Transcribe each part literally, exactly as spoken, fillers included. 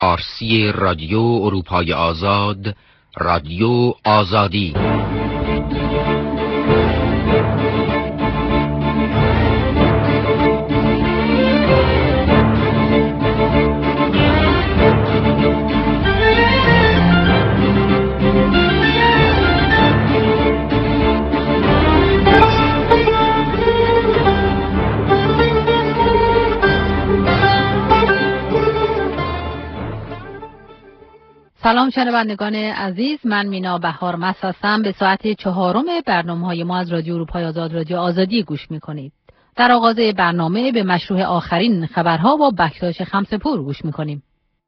فارسی رادیو اروپای آزاد، رادیو آزادی. سلام شنوندگان عزیز، من مینا بهار مس هستم. به ساعت چهارم برنامه‌های ما از رادیو اروپای آزاد، رادیو آزادی گوش می‌کنید. در آغاز برنامه به مشروع آخرین خبرها با بکتاش خمسه‌پور گوش می‌کنیم.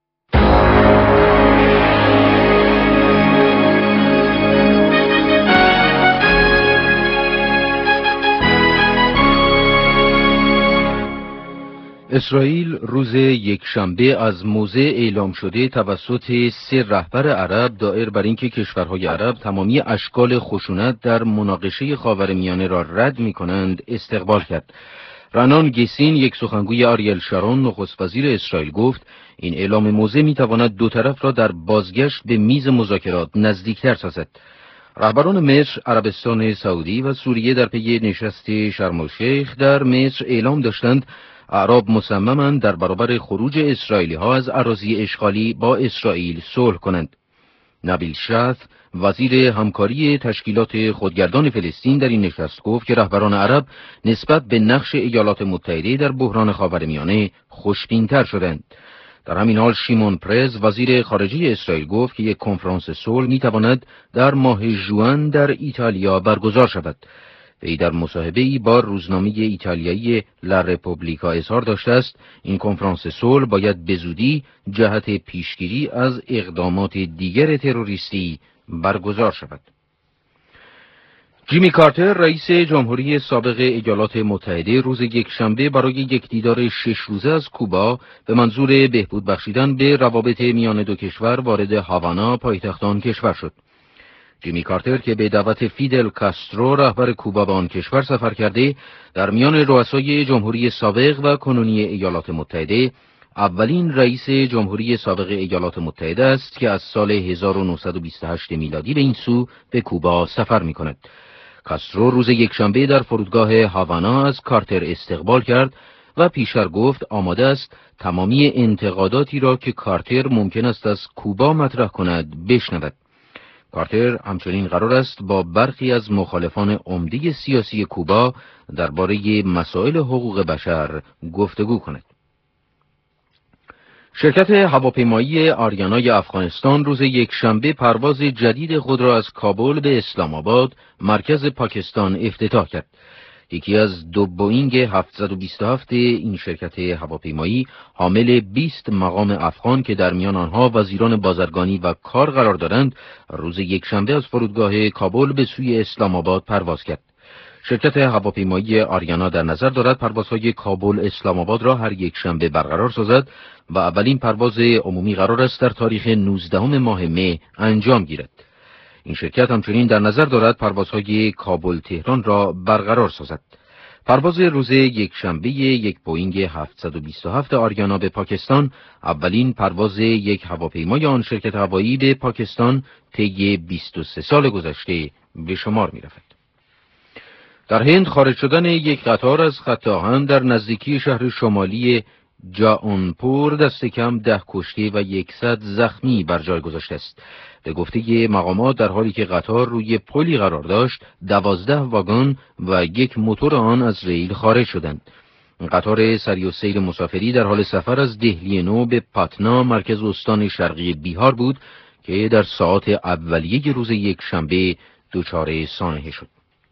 اسرائیل روز یکشنبه از موضع اعلام شده توسط سه رهبر عرب دایر بر اینکه کشورهای عرب تمامی اشکال خشونت در مناقشه خاورمیانه را رد می‌کنند استقبال کرد. رنان گسین، یک سخنگوی آریل شارون نخست وزیر اسرائیل، گفت این اعلام موضع می‌تواند دو طرف را در بازگشت به میز مذاکرات نزدیکتر سازد. رهبران مصر، عربستان سعودی و سوریه در پی نشست شرم الشیخ در مصر اعلام داشتند اعراب مصممند در برابر خروج اسرائیلی ها از اراضی اشغالی با اسرائیل صلح کنند. نبیل شاث، وزیر همکاری تشکیلات خودگردان فلسطین، در این نشست گفت که رهبران عرب نسبت به نقش ایالات متحده در بحران خاورمیانه خوشبین‌تر شدند. در همین حال شیمون پرز، وزیر خارجه اسرائیل، گفت که یک کنفرانس صلح می‌تواند در ماه ژوئن در ایتالیا برگزار شود. وی در مصاحبه‌ای با روزنامه ایتالیایی لا رپوبلیکا اظهار داشته است این کنفرانس صلح باید به زودی جهت پیشگیری از اقدامات دیگر تروریستی برگزار شود. جیمی کارتر، رئیس جمهوری سابق ایالات متحده، روز یکشنبه برای یک دیدار شش روزه از کوبا به منظور بهبود بخشیدن به روابط میان دو کشور وارد هاوانا، پایتخت آن کشور شد. جیمی کارتر که به دعوت فیدل کاسترو، رهبر کوبا، به آن کشور سفر کرده، در میان رؤسای جمهوری سابق و کنونی ایالات متحده اولین رئیس جمهوری سابق ایالات متحده است که از سال هزار و نهصد و بیست و هشت میلادی به این سو به کوبا سفر می کند. کاسترو روز یکشنبه در فرودگاه هاوانا از کارتر استقبال کرد و پیشتر گفت آماده است تمامی انتقاداتی را که کارتر ممکن است از کوبا مطرح کند بشنود. کارتر همچنین قرار است با برخی از مخالفان عمده سیاسی کوبا درباره مسائل حقوق بشر گفتگو کند. شرکت هواپیمایی آریانا افغانستان روز یکشنبه پرواز جدید خود را از کابل به اسلام آباد، مرکز پاکستان، افتتاح کرد. یکی از دو بوئینگ هفتصد و بیست و هفت این شرکت هواپیمایی حامل بیست مقام افغان که در میان آنها وزیران بازرگانی و کار قرار دارند، روز یکشنبه از فرودگاه کابل به سوی اسلام آباد پرواز کرد. شرکت هواپیمایی آریانا در نظر دارد پروازهای کابل اسلام آباد را هر یک شنبه برقرار سازد و اولین پرواز عمومی قرار است در تاریخ نوزدهم ماه می انجام گیرد. این شرکت همچنین در نظر دارد پروازهای کابل تهران را برقرار سازد. پرواز روز یکشنبه یک بوئینگ هفتصد و بیست و هفت آریانا به پاکستان اولین پرواز یک هواپیمای آن شرکت هوایی به پاکستان طی بیست و سه سال گذشته به شمار می رود. در هند خارج شدن یک قطار از خط آهن در نزدیکی شهر شمالی جاونپور دست کم ده کشته و یکصد زخمی بر جای گذاشته است. به گفته مقامات در حالی که قطار روی پلی قرار داشت، دوازده واگن و یک موتور آن از ریل خارج شدند. قطار سری السیر مسافری در حال سفر از دهلی نو به پاتنا، مرکز استان شرقی بیهار بود که در ساعات اولیه روز یکشنبه دچار سانحه شد.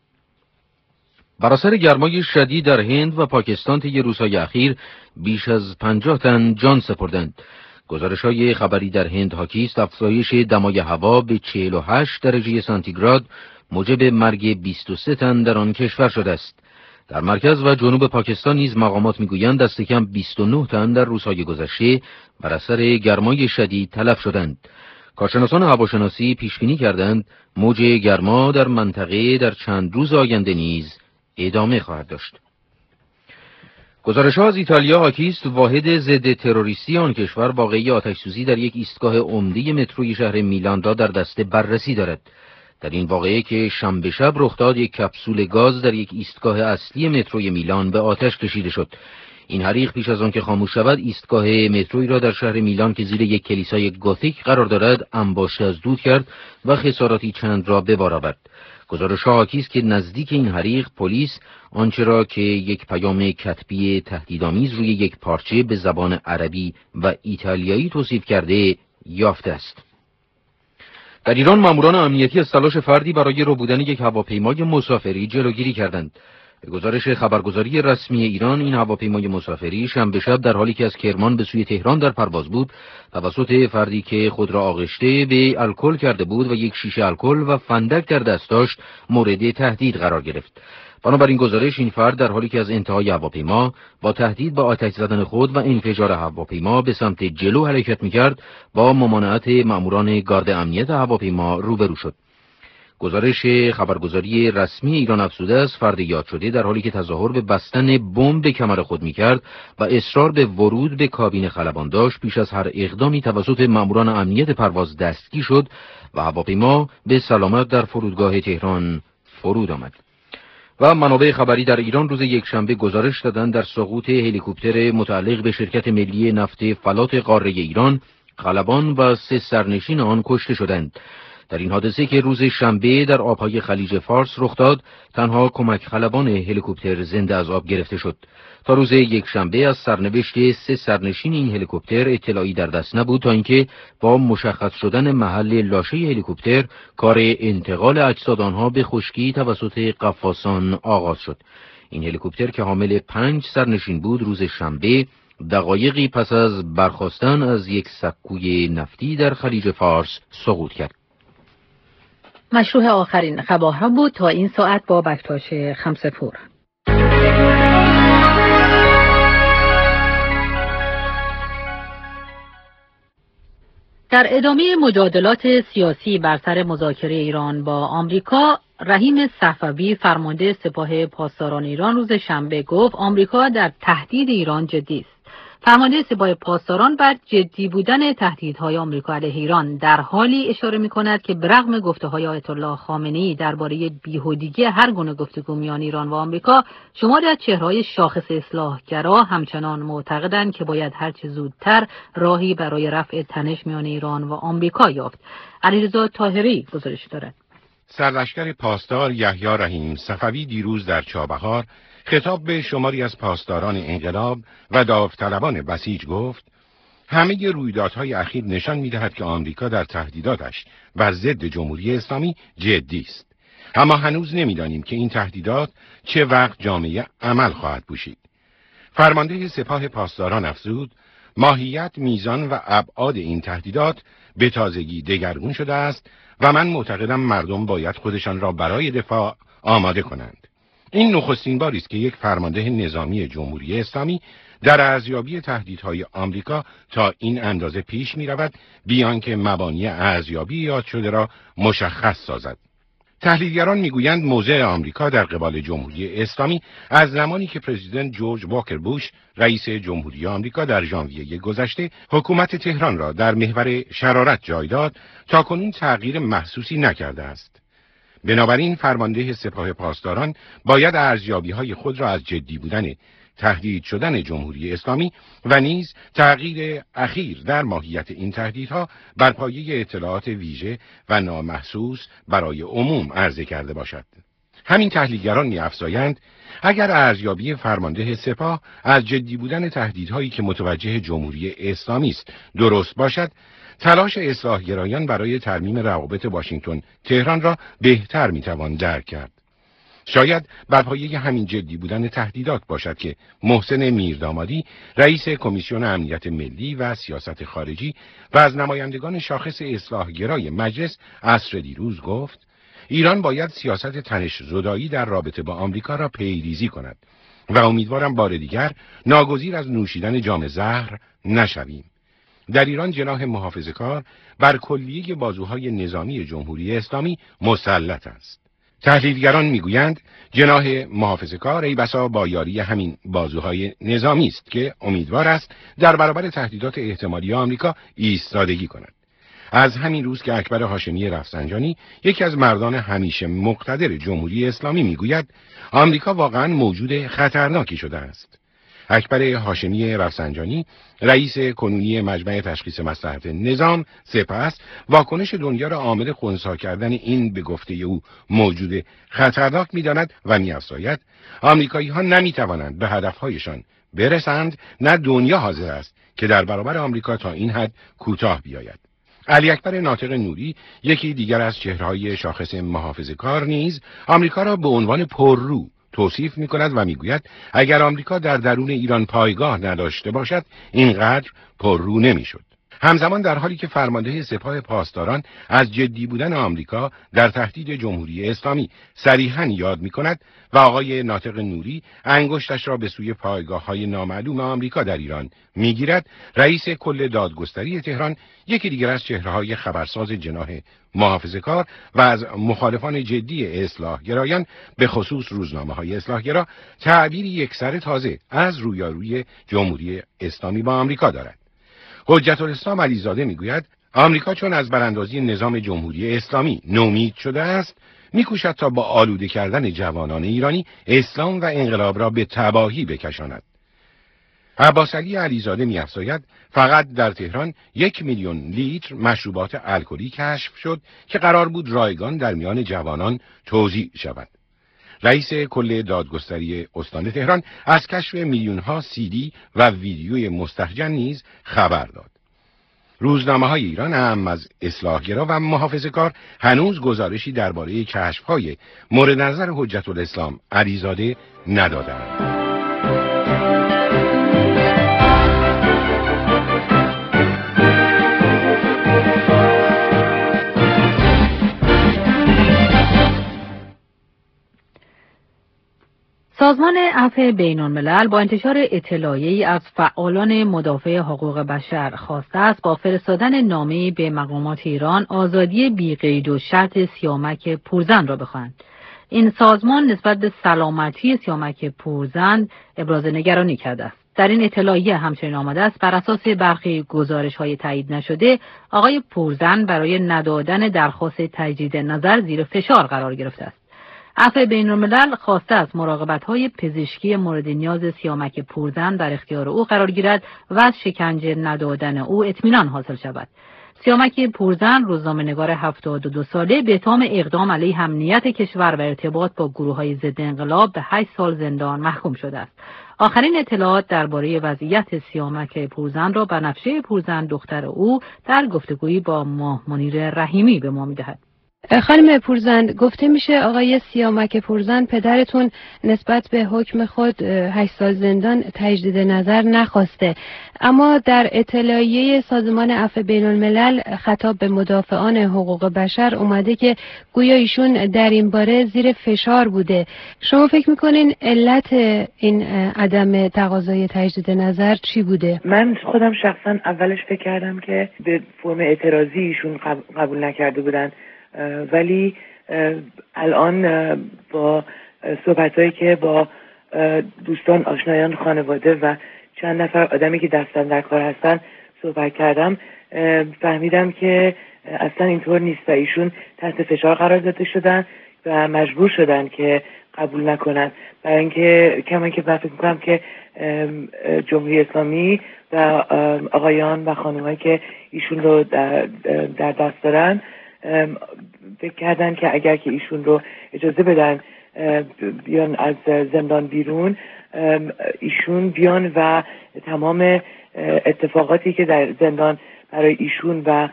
بر اثر گرمای شدید در هند و پاکستان طی روزهای اخیر بیش از پنجاه تن جان سپردند. گزارش‌های خبری در هند حاکی است افزایش دمای هوا به چهل و هشت درجه سانتیگراد موجب مرگ بیست و سه تن در آن کشور شده است. در مرکز و جنوب پاکستان نیز مقامات می‌گویند دست کم بیست و نه تن در روزهای گذشته بر اثر گرمای شدید تلف شدند. کارشناسان هواشناسی پیش‌بینی کردند موج گرما در منطقه در چند روز آینده نیز ادامه خواهد داشت. گزارش‌ها از ایتالیا حاکی است واحد ضد تروریستی آن کشور واقعی آتش‌سوزی در یک ایستگاه عمده متروی شهر میلان را در دست بررسی دارد. در این واقعه که شنبه شب رخ داد، یک کپسول گاز در یک ایستگاه اصلی متروی میلان به آتش کشیده شد. این حریق پیش از آن که خاموش شود، ایستگاه متروی را در شهر میلان که زیر یک کلیسای گوتیک قرار دارد انباشته از دود کرد و خساراتی چند را به بار آورد. گزارش حاکی است که نزدیک این حریق پلیس آنچه را که یک پیام کتبی تهدیدآمیز روی یک پارچه به زبان عربی و ایتالیایی توصیف کرده یافته است. در ایران ماموران امنیتی از تلاش فردی برای ربودن یک هواپیمای مسافری جلوگیری کردند. به گزارش خبرگزاری رسمی ایران، این هواپیمای مسافری شنبه شب در حالی که از کرمان به سوی تهران در پرواز بود، توسط فردی که خود را آغشته به الکل کرده بود و یک شیشه الکل و فندک در دست داشت، مورد تهدید قرار گرفت. بنابراین گزارش، این فرد در حالی که از انتهای هواپیما با تهدید به آتش زدن خود و انفجار هواپیما به سمت جلو حرکت می‌کرد، با ممانعت ماموران گارد امنیت هواپیما روبرو شد. گزارش خبرگزاری رسمی ایران افزوده است فرد یاد شده در حالی که تظاهر به بستن بمب به کمر خود می‌کرد و اصرار به ورود به کابین خلبان داشت، پیش از هر اقدامی توسط ماموران امنیت پرواز دستگیر شد و هواپیما به سلامت در فرودگاه تهران فرود آمد. و منابع خبری در ایران روز یکشنبه گزارش دادند در سقوط هلیکوپتر متعلق به شرکت ملی نفت فلات قاره ایران، خلبان و سه سرنشین آن کشته شدند. در این حادثه که روز شنبه در آبهای خلیج فارس رخ داد، تنها کمک خلبان هلیکوپتر زنده از آب گرفته شد. تا روز یکشنبه از سرنوشت سه سرنشین این هلیکوپتر اطلاعی در دست نبود، تا اینکه با مشخص شدن محل لاشه هلیکوپتر کار انتقال اجساد آنها به خشکی توسط قفاسان آغاز شد. این هلیکوپتر که حامل پنج سرنشین بود، روز شنبه دقایقی پس از برخاستن از یک سکوی نفتی در خلیج فارس سقوط کرد. مشروع آخرین خبرها بود تا این ساعت با بکتاش خمسپور. در ادامه مجادلات سیاسی بر سر مذاکره ایران با آمریکا، رحیم صفوی فرمانده سپاه پاسداران ایران روز شنبه گفت آمریکا در تهدید ایران جدی است. فرمانده سپاه پاسداران بر جدی بودن تهدیدهای آمریکا علیه ایران در حالی اشاره می‌کند که برغم گفته‌های آیت الله خامنه‌ای درباره بیهودگی هر گونه گفتگو میان ایران و آمریکا، شماری از چهره‌های شاخص اصلاحگرا همچنان معتقدند که باید هر چه زودتر راهی برای رفع تنش میان ایران و آمریکا یافت. علیرضا طاهری گزارش دارد. سرلشکر پاسدار یحیی رحیم صفوی دیروز در چابهار خطاب به شماری از پاسداران انقلاب و داوطلبان بسیج گفت: همه رویدادهای اخیر نشان می‌دهد که آمریکا در تهدیداتش و ضد جمهوری اسلامی جدی است. اما هنوز نمی‌دانیم که این تهدیدات چه وقت جامعه عمل خواهد پوشید. فرمانده سپاه پاسداران افزود: ماهیت، میزان و ابعاد این تهدیدات به تازگی دگرگون شده است و من معتقدم مردم باید خودشان را برای دفاع آماده کنند. این نخستین باری است که یک فرمانده نظامی جمهوری اسلامی در ارزیابی تهدیدهای آمریکا تا این اندازه پیش می رود، بیان که مبانی ارزیابی یاد شده را مشخص سازد. تحلیلگران میگویند موضع آمریکا در قبال جمهوری اسلامی از زمانی که پرزیدنت جورج واکر بوش رئیس جمهوری آمریکا در ژانویه گذشته حکومت تهران را در محور شرارت جای داد، تاکنون تغییر محسوسی نکرده است. بنابراین فرمانده سپاه پاسداران باید ارزیابی‌های خود را از جدی بودن تهدید شدن جمهوری اسلامی و نیز تغییر اخیر در ماهیت این تهدیدها بر پایه اطلاعات ویژه و نامحسوس برای عموم عرضه کرده باشد. همین تحلیلگران می‌افزایند اگر ارزیابی فرمانده سپاه از جدی بودن تهدیدهایی که متوجه جمهوری اسلامی است درست باشد، تلاش اصلاحگرایان برای ترمیم روابط واشنگتن تهران را بهتر میتوان درک کرد. شاید بر پایه همین جدی بودن تهدیدات باشد که محسن میردامادی رئیس کمیسیون امنیت ملی و سیاست خارجی و از نمایندگان شاخص اصلاحگرای مجلس عصر دیروز گفت ایران باید سیاست تنش زدایی در رابطه با آمریکا را پیریزی کند و امیدوارم بار دیگر ناگزیر از نوشیدن جام زهر نشویم. در ایران جناح محافظه‌کار بر کلیه بازوهای نظامی جمهوری اسلامی مسلط است. تحلیلگران میگویند جناح محافظه‌کار ای بسا با یاری همین بازوهای نظامی است که امیدوار است در برابر تهدیدات احتمالی آمریکا ایستادگی کند. از همین روز که اکبر هاشمی رفسنجانی، یکی از مردان همیشه مقتدر جمهوری اسلامی، میگوید آمریکا واقعا موجود خطرناکی شده است. اکبر هاشمی رفسنجانی، رئیس کنونی مجمع تشخیص مصلحت نظام سپس، واکنش دنیا را عامل خنثی کردن این به گفته او موجود خطرناک می‌داند و می‌افزاید آمریکایی‌ها نمی‌توانند به هدف‌هایشان برسند، نه دنیا حاضر است که در برابر آمریکا تا این حد کوتاه بیاید. علی اکبر ناطق نوری، یکی دیگر از چهره‌های شاخص محافظه‌کار، نیز آمریکا را به عنوان پررو توصیف می‌کند و می‌گوید اگر آمریکا در درون ایران پایگاه نداشته باشد اینقدر پررو نمی‌شد. همزمان در حالی که فرمانده سپاه پاسداران از جدی بودن آمریکا در تهدید جمهوری اسلامی صریحاً یاد می‌کند و آقای ناطق نوری انگشتش را به سوی پایگاه‌های نامعلوم آمریکا در ایران می‌گیرد، رئیس کل دادگستری تهران، یکی دیگر از چهره‌های خبرساز جناح محافظه‌کار و از مخالفان جدی اصلاح‌گرایان به خصوص روزنامه‌های اصلاح‌گرا، تعبیری یکسره تازه از رویارویی جمهوری اسلامی با آمریکا دارد. حجت الاسلام علیزاده میگوید آمریکا چون از براندازی نظام جمهوری اسلامی نومید شده است، میکوشد تا با آلوده کردن جوانان ایرانی اسلام و انقلاب را به تباهی بکشاند. عباس علی علیزاده می‌افزاید فقط در تهران یک میلیون لیتر مشروبات الکلی کشف شد که قرار بود رایگان در میان جوانان توزیع شود. رئیس کل دادگستری استان تهران از کشف میلیون‌ها سی دی و ویدیوی مستهجن نیز خبر داد. روزنامه‌های ایران هم از اصلاحگرا و محافظه‌کار هنوز گزارشی درباره کشف‌های مورد نظر حجت الاسلام علیزاده ندادند. سازمان عفو بین‌الملل با انتشار اطلاعیه‌ای از فعالان مدافع حقوق بشر خواسته است با فرستادن نامه‌ای به مقامات ایران آزادی بی‌قید و شرط سیامک پورزن را بخواهند. این سازمان نسبت به سلامتی سیامک پورزن ابراز نگرانی کرده است. در این اطلاعیه همچنین آمده است بر اساس برخی گزارش‌های تایید نشده آقای پورزن برای ندادن درخواست تجدید نظر زیر فشار قرار گرفته است. عفو بین‌الملل خواسته است مراقبت‌های پزشکی مورد نیاز سیامک پورزن در اختیار او قرار گیرد و از شکنجه ندادن او اطمینان حاصل شود. سیامک پورزن روزنامه‌نگار هفتاد و دو ساله به اتهام اقدام علیه امنیت کشور و ارتباط با گروه‌های ضد انقلاب به هشت سال زندان محکوم شده است. آخرین اطلاعات درباره وضعیت سیامک پورزن را بنفشه پورزن دختر او در گفتگویی با ماه منیر رحیمی به ما می‌دهد. خانم پورزن، گفته میشه آقای سیامک پورزن پدرتون نسبت به حکم خود هشت سال زندان تجدید نظر نخواسته، اما در اطلاعیه سازمان عفو بین‌الملل خطاب به مدافعان حقوق بشر اومده که گویا ایشون در این باره زیر فشار بوده. شما فکر میکنین علت این عدم تقاضای تجدید نظر چی بوده؟ من خودم شخصا اولش فکر کردم که به فرم اعتراضی ایشون قبول نکرده بودن، ولی الان با صحبتایی که با دوستان، آشنایان، خانواده و چند نفر آدمی که دستن در کار هستن صحبت کردم، فهمیدم که اصلا اینطور نیست و ایشون تحت فشار قرار داده شدن و مجبور شدن که قبول نکنن، برای اینکه کما که من فکر می‌کنم که جمهوری اسلامی و آقایان و خانم‌هایی که ایشون رو در, در دست دارن فکر کردن که اگر که ایشون رو اجازه بدن بیان از زندان بیرون، ایشون بیان و تمام اتفاقاتی که در زندان برای ایشون و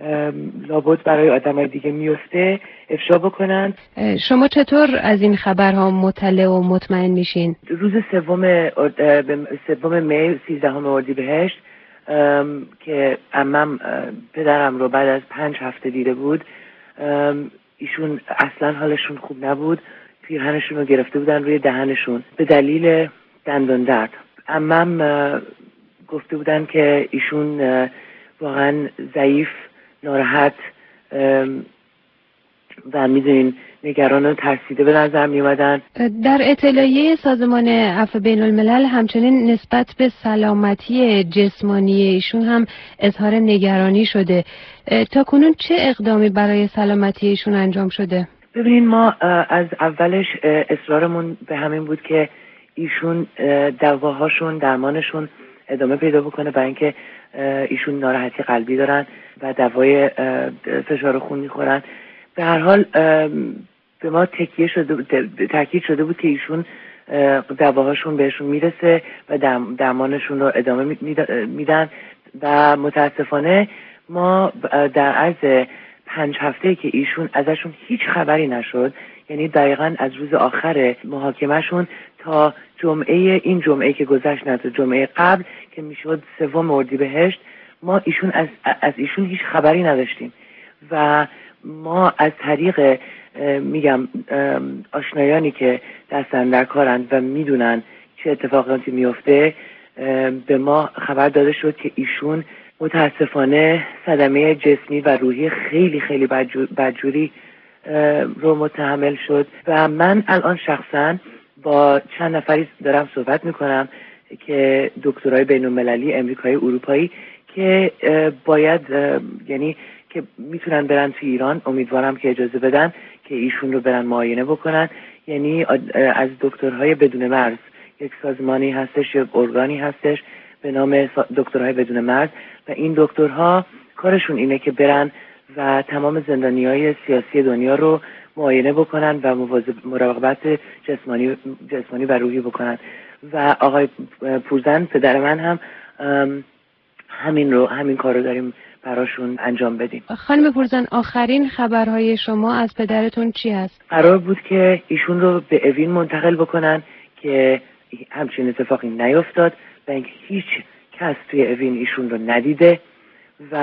لابد برای آدمای دیگه میفته افشا بکنن. شما چطور از این خبرها مطلع و مطمئن میشین؟ روز سوم سوم می سیزدهم اردیبهشت که عمم پدرم رو بعد از پنج هفته دیده بود، ایشون اصلا حالشون خوب نبود، پیرهنشون رو گرفته بودن روی دهنشون به دلیل دندان درد. عمم گفته بودن که ایشون واقعا ضعیف، ناراحت، و میدونین نگران و ترسیده به نظر می اومدن. در اطلاعیه سازمان عفو بین الملل همچنین نسبت به سلامتی جسمانی ایشون هم اظهار نگرانی شده. تا کنون چه اقدامی برای سلامتی ایشون انجام شده؟ ببینین ما از اولش اصرارمون به همین بود که ایشون دواهاشون درمانشون ادامه پیدا بکنه، برای اینکه ایشون ناراحتی قلبی دارن و دوای فشار خون میخورن. به هر حال به ما تکیه شده تاکید شده بود که ایشون دواهاشون بهشون میرسه و درمانشون رو ادامه میدن و متاسفانه ما در عرض پنج هفته که ایشون ازشون هیچ خبری نشد، یعنی دقیقاً از روز آخر محاکمهشون تا جمعه این جمعه که گذشت، نه تا جمعه قبل که میشد سوم اردیبهشت، ما ایشون از از ایشون هیچ خبری نداشتیم و ما از طریق میگم آشنایانی که دستن در کارند و میدونن چه اتفاقاتی میفته به ما خبر داده شد که ایشون متاسفانه صدمه جسمی و روحی خیلی خیلی بدجوری رو متحمل شد و من الان شخصا با چند نفری دارم صحبت میکنم که دکترای بین المللی امریکایی اروپایی که باید یعنی که میتونن برن تو ایران، امیدوارم که اجازه بدن که ایشون رو برن معاینه بکنن. یعنی از دکترهای بدون مرز، یک سازمانی هستش، یک ارگانی هستش به نام دکترهای بدون مرز و این دکترها کارشون اینه که برن و تمام زندانیای سیاسی دنیا رو معاینه بکنن و مراقبت جسمانی جسمانی و روحی بکنن و آقای پورزن پدر من هم همین رو همین کار رو داریم براشون انجام بدیم. خانم پورزن، آخرین خبرهای شما از پدرتون چی هست؟ قرار بود که ایشون رو به اوین منتقل بکنن که همچین اتفاقی نیفتاد و اینکه هیچ کس توی اوین ایشون رو ندیده و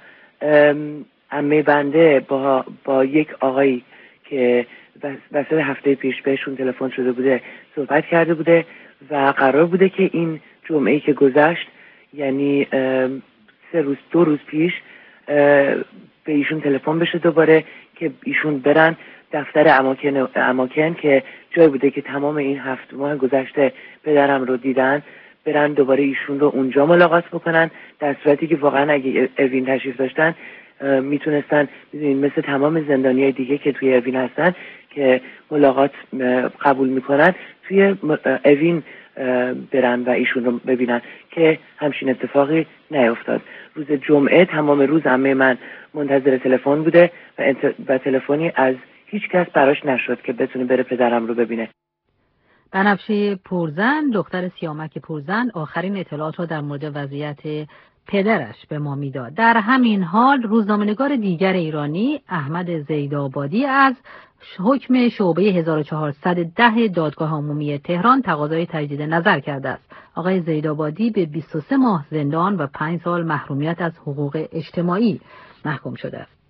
عمه بنده با با یک آقایی که وسط هفته پیش بهشون تلفن شده بوده صحبت کرده بوده و قرار بوده که این جمعه‌ای که گذشت، یعنی سه روز دو روز پیش، به ایشون تلفن بشه دوباره که ایشون برن دفتر اماکن اماکن که جای بوده که تمام این هفت ماه گذشته پدرم رو دیدن، برن دوباره ایشون رو اونجا ملاقات بکنن، در صورتی که واقعا اگه اوین تشریف داشتن میتونستن میدونین مثل تمام زندانیای دیگه که توی اوین هستن که ملاقات قبول میکنن توی اوین برن و ایشون رو ببینن که همچین اتفاقی نیفتاد. روز جمعه تمام روز عمه من منتظر تلفن بوده و, انت... و تلفنی از هیچ کس براش نشد که بتونه بره پدرم رو ببینه. بنفشه پورزن، دختر سیامک پورزن، آخرین اطلاعات را در مورد وضعیت پدرش به ما میداد. در همین حال روزنامه‌نگار دیگر ایرانی احمد زیدآبادی از حکم شعبه هزار و چهارصد و ده دادگاه عمومی تهران تقاضای تجدید نظر کرده است. آقای زیدآبادی به بیست و سه ماه زندان و پنج سال محرومیت از حقوق اجتماعی محکوم شده است.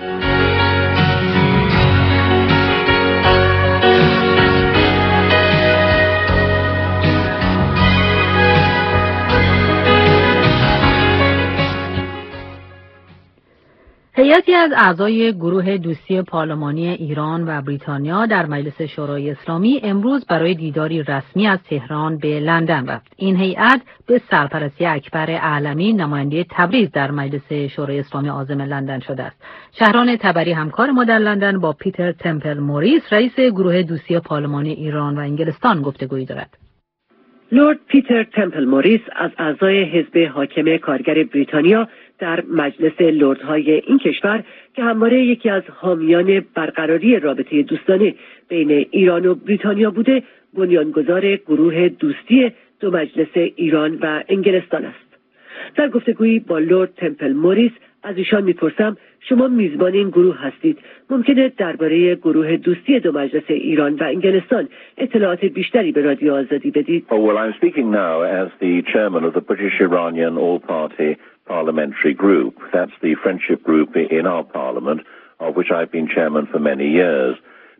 هیئتی از اعضای گروه دوستی پارلمانی ایران و بریتانیا در مجلس شورای اسلامی امروز برای دیداری رسمی از تهران به لندن رفت. این هیئت به سرپرستی اکبر اعلمی، نماینده تبریز در مجلس شورای اسلامی عازم لندن شده است. شهران تبری همکار ما در لندن با پیتر تمپل موریس، رئیس گروه دوستی پارلمانی ایران و انگلستان گفتگویی دارد. لورد پیتر تمپل موریس از اعضای حزب حاکم کارگر بریتانیا در مجلس لردهای این کشور که همواره یکی از حامیان برقراری رابطه دوستانه بین ایران و بریتانیا بوده، بنیانگذار گروه دوستی دو مجلس ایران و انگلستان است. در گفتگویی با لورد تمپل موریس از ایشان میپرسم شما میزبان این گروه هستید، ممکنه درباره گروه دوستی دو مجلس ایران و انگلستان اطلاعات بیشتری به رادیو آزادی بدید؟ Oh, well, I'm speaking now as the chairman of the British Iranian All-Party Parliamentary Group. That's the friendship group in our parliament, of which I've been chairman for many years.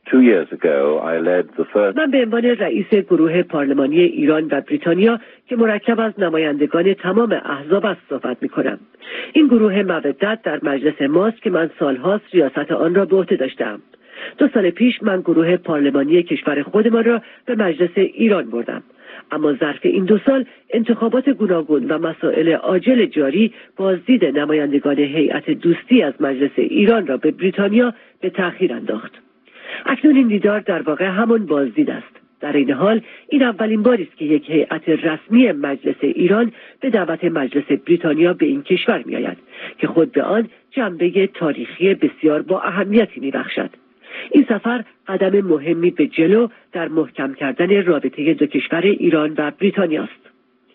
Two years ago, I led the first... من به عنوان رئیس گروه پارلمانی ایران و بریتانیا که مرکب از نمایندگان تمام احزاب است صحبت می‌کنم. این گروه مودت در مجلس ماست که من سالهاست ریاست آن را به عهده داشتم. دو سال پیش من گروه پارلمانی کشور خودمان را به مجلس ایران بردم. اما ظرف این دو سال انتخابات گوناگون و مسائل عاجل جاری بازدید نمایندگان هیئت دوستی از مجلس ایران را به بریتانیا به تأخیر انداخت. اکنون این دیدار در واقع همان بازدید است. در این حال این اولین باری است که یک هیئت رسمی مجلس ایران به دعوت مجلس بریتانیا به این کشور می‌آید که خود به آن جنبه تاریخی بسیار با اهمیتی می‌بخشد. این سفر قدم مهمی به جلو در محکم کردن رابطه دو کشور ایران و بریتانیا است.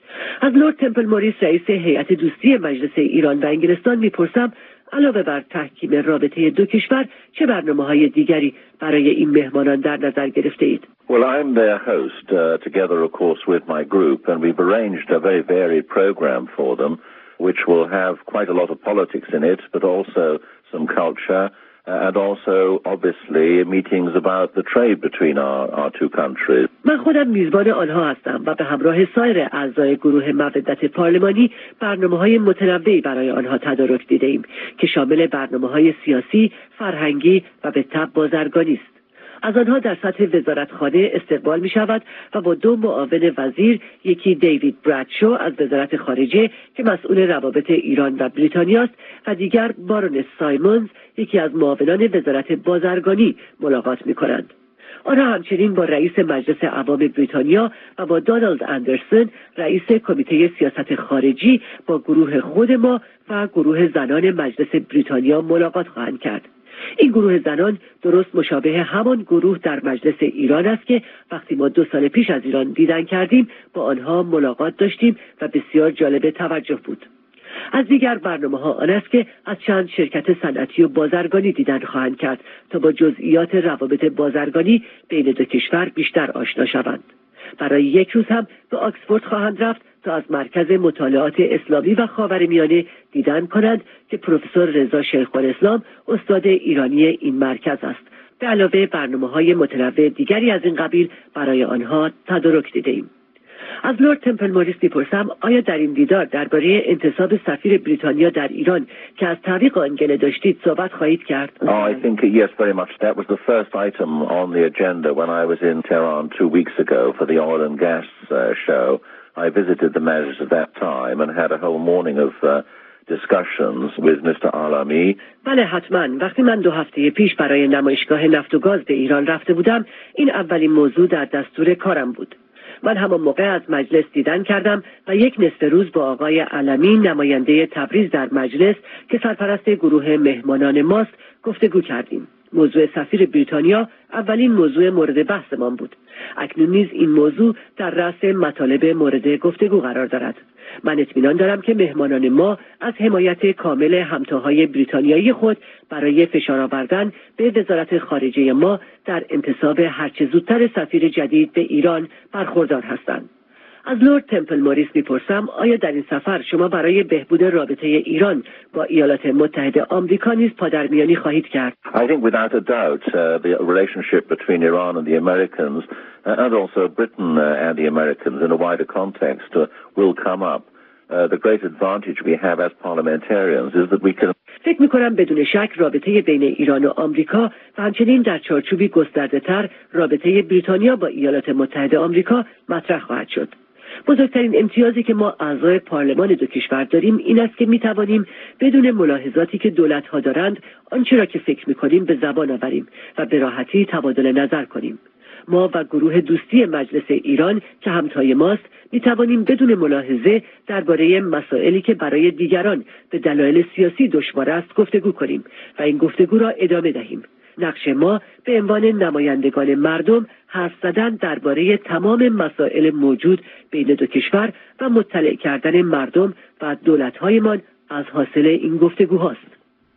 از لورد تمپل موریس رئیس هیئت دوستی مجلس ایران و انگلستان می‌پرسم علاوه بر تحکیم رابطه دو کشور چه برنامه‌های دیگری برای این مهمانان در نظر گرفته اید؟ Well, I'm their host, uh, together, of course, with my group, and we've arranged a very varied program for them, which will have quite a lot of politics in it, but also some culture, uh, and also, obviously, meetings about the trade between our, our two countries. من خودم میزبان آنها هستم و به همراه سایر اعضای گروه مودت پارلمانی برنامه‌های متنوعی برای آنها تدارک دیده‌ایم که شامل برنامه‌های سیاسی، فرهنگی و به تبع بازرگانی است. از آنها در سطح وزارتخانه استقبال می شود و با دو معاون وزیر، یکی دیوید برادشو از وزارت خارجه که مسئول روابط ایران و بریتانیا است و دیگر بارونس سایمونز، یکی از معاونان وزارت بازرگانی ملاقات می کنند. آنها همچنین با رئیس مجلس عوام بریتانیا و با دونالد اندرسون رئیس کمیته سیاست خارجی با گروه خود ما و گروه زنان مجلس بریتانیا ملاقات خواهند کرد. این گروه زنان درست مشابه همان گروه در مجلس ایران است که وقتی ما دو سال پیش از ایران دیدن کردیم با آنها ملاقات داشتیم و بسیار جالب توجه بود. از دیگر برنامه‌ها آن است که از چند شرکت صنعتی و بازرگانی دیدن خواهند کرد تا با جزئیات روابط بازرگانی بین دو کشور بیشتر آشنا شوند. برای یک روز هم به آکسفورد خواهند رفت تا از مرکز مطالعات اسلامی و خاورمیانه دیدن کنند که پروفسور رضا شیخ‌الاسلام استاد ایرانی این مرکز است. به علاوه برنامه‌های متنوع دیگری از این قبیل برای آنها تدارک دیده‌ایم. از لورد تمپل موریس می‌پرسم آیا در این دیدار درباره انتصاب سفیر بریتانیا در ایران که از تعویق آن گله داشتید صحبت خواهید کرد؟ Oh, I think yes, very much. That was the first item on the agenda when I was in Tehran two weeks ago for the oil and gas uh, show. I visited the measures at that time and had a whole morning of uh, discussions with Mister Alami. بله حتما. وقتی من دو هفته پیش برای نمایشگاه نفت و گاز به ایران رفته بودم این اولین موضوع در دستور کارم بود. من همان موقع از مجلس دیدن کردم و یک نصف روز با آقای علمی نماینده تبریز در مجلس که سرپرست گروه مهمانان ماست گفتگو کردیم. موضوع سفیر بریتانیا اولین موضوع مورد بحثمان بود. اکنون نیز این موضوع در رأس مطالب مورد گفتگو قرار دارد. من اطمینان دارم که مهمانان ما از حمایت کامل همتاهای بریتانیایی خود برای فشار آوردن به وزارت خارجه ما در انتصاب هرچه زودتر سفیر جدید به ایران برخوردار هستند. از لورد تمپل موریس میپرسم آیا در این سفر شما برای بهبود رابطه ایران با ایالات متحده آمریکا نیز پادرمیانی خواهید کرد؟ I think without a doubt uh, the relationship between Iran and the Americans uh, and also Britain uh, and the Americans in a wider context uh, will come up. Uh, the great advantage we have as parliamentarians is that we can فکر می‌کنم بدون شک رابطه بین ایران و آمریکا و همچنین در چارچوبی گسترده‌تر رابطه بریتانیا با ایالات متحده آمریکا مطرح خواهد شد. بزرگترین امتیازی که ما اعضای پارلمان دو کشور داریم این است که می‌توانیم بدون ملاحظاتی که دولت‌ها دارند آنچه را که فکر می‌کنیم به زبان آوریم و به راحتی تبادل نظر کنیم. ما و گروه دوستی مجلس ایران که همتای ماست می‌توانیم بدون ملاحظه درباره مسائلی که برای دیگران به دلایل سیاسی دشوار است گفتگو کنیم و این گفتگو را ادامه دهیم. نقش ما به عنوان نمایندگان مردم حرف زدن درباره تمام مسائل موجود بین دو کشور و مطلع کردن مردم و دولت‌هایمان از حاصل این گفتگوهاست.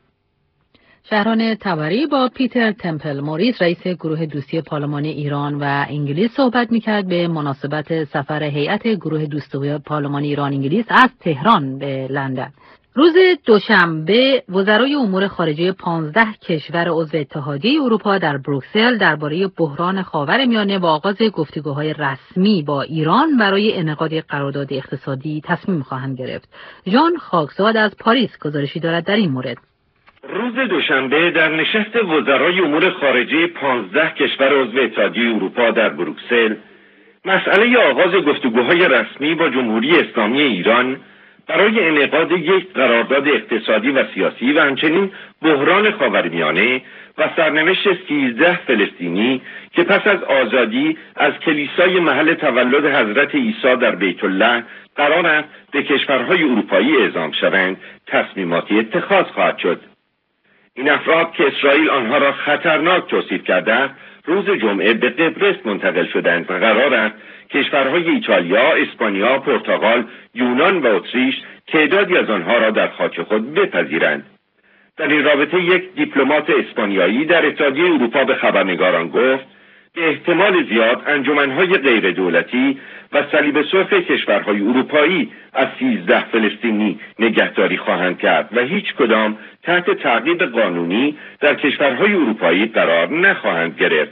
شهران تبری با پیتر تمپل موریس رئیس گروه دوستی پارلمانی ایران و انگلیس صحبت می‌کرد به مناسبت سفر هیئت گروه دوستی پارلمانی ایران انگلیس از تهران به لندن. روز دوشنبه وزرای امور خارجه پانزده کشور عضو اتحادیه اروپا در بروکسل درباره بحران خاورمیانه و آغاز گفتگوهای رسمی با ایران برای انعقاد قرارداد اقتصادی تصمیم خواهند گرفت. ژان خاکزاد از پاریس گزارشی دارد در این مورد. روز دوشنبه در نشست وزرای امور خارجه پانزده کشور عضو اتحادیه اروپا در بروکسل مسئله آغاز گفتگوهای رسمی با جمهوری اسلامی ایران برای انعقاد یک قرارداد اقتصادی و سیاسی و همچنین بحران خاورمیانه و سرنوشت سیزده فلسطینی که پس از آزادی از کلیسای محل تولد حضرت عیسی در بیت الله قرار است به کشورهای اروپایی اعزام شوند تصمیماتی اتخاذ خواهد شد. این افراد که اسرائیل آنها را خطرناک توصیف کرده است روز جمعه به قبرس منتقل شدند و قرار است کشورهای ایتالیا، اسپانیا، پرتغال، یونان و اتریش تعدادی از آنها را در خاک خود بپذیرند. در این رابطه یک دیپلمات اسپانیایی در اتحادیه اروپا به خبرنگاران گفت به احتمال زیاد انجمنهای غیر دولتی و صلیب سرخ کشورهای اروپایی از سیزده فلسطینی نگهداری خواهند کرد و هیچ کدام تحت تعقیب قانونی در کشورهای اروپایی قرار نخواهند گرفت.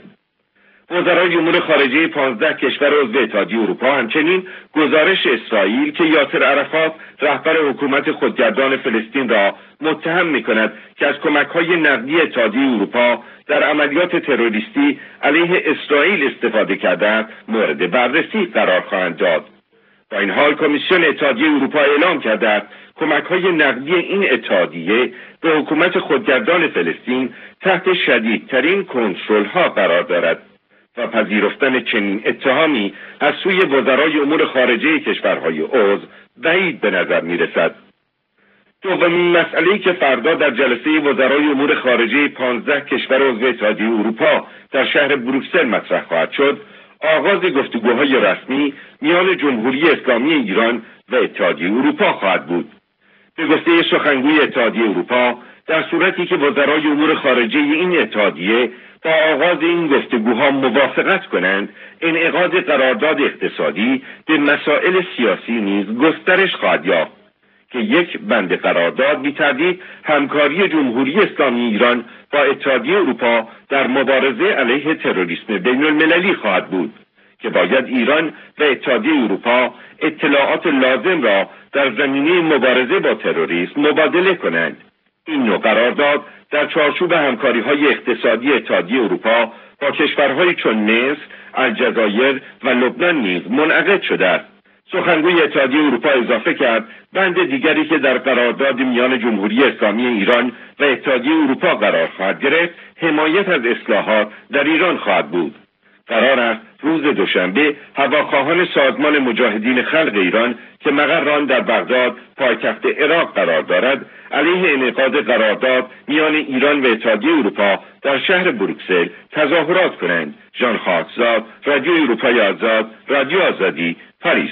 وزرای امور خارجه پانزده کشور عضو اتحادیه اروپا همچنین گزارش اسرائیل که یاسر عرفات رهبر حکومت خودگردان فلسطین را متهم می‌کند که از کمک‌های نقدی اتحادیه اروپا در عملیات تروریستی علیه اسرائیل استفاده کرده است مورد بررسی قرار خواهند داد. با این حال کمیسیون اتحادیه اروپا اعلام کرده است کمک‌های نقدی این اتحادیه به حکومت خودگردان فلسطین تحت شدیدترین کنترل‌ها قرار دارد و پذیرفتن چنین اتهامی از سوی وزرای امور خارجه کشورهای عضو بعید به نظر می‌رسد. دومین مسئله‌ای که فردا در جلسه وزرای امور خارجه پانزده کشور عضو اتحادیه اروپا در شهر بروکسل مطرح خواهد شد، آغاز گفتگوهای رسمی میان جمهوری اسلامی ایران و اتحادیه اروپا خواهد بود. به گفته سخنگوی اتحادیه اروپا، در صورتی که وزرای امور خارجه این اتحادیه با آغاز این گفتگوها موافقت کنند، انعقاد قرارداد اقتصادی به مسائل سیاسی نیز گسترش خواهد یافت که یک بند قرارداد بی تردید همکاری جمهوری اسلامی ایران با اتحادیه اروپا در مبارزه علیه تروریسم بین المللی خواهد بود که باید ایران و اتحادیه اروپا اطلاعات لازم را در زمینه مبارزه با تروریسم مبادله کنند. این نوع قرارداد در چارچوب همکاری‌های اقتصادی اتحادیه اروپا با کشورهای چون مصر، الجزایر و لبنان نیز منعقد شده است. سخنگوی اتحادیه اروپا اضافه کرد بند دیگری که در قرارداد میان جمهوری اسلامی ایران و اتحادیه اروپا قرار خواهد گرفت، حمایت از اصلاحات در ایران خواهد بود. قرار است روز دوشنبه هواخواهان سازمان مجاهدین خلق ایران که مقر آن در بغداد پایتخت عراق قرار دارد علیه انعقاد قرارداد میان ایران و اتحادیه اروپا در شهر بروکسل تظاهرات کنند. ژان خاکزاد، رادیو اروپای آزاد، رادیو آزادی، پاریس.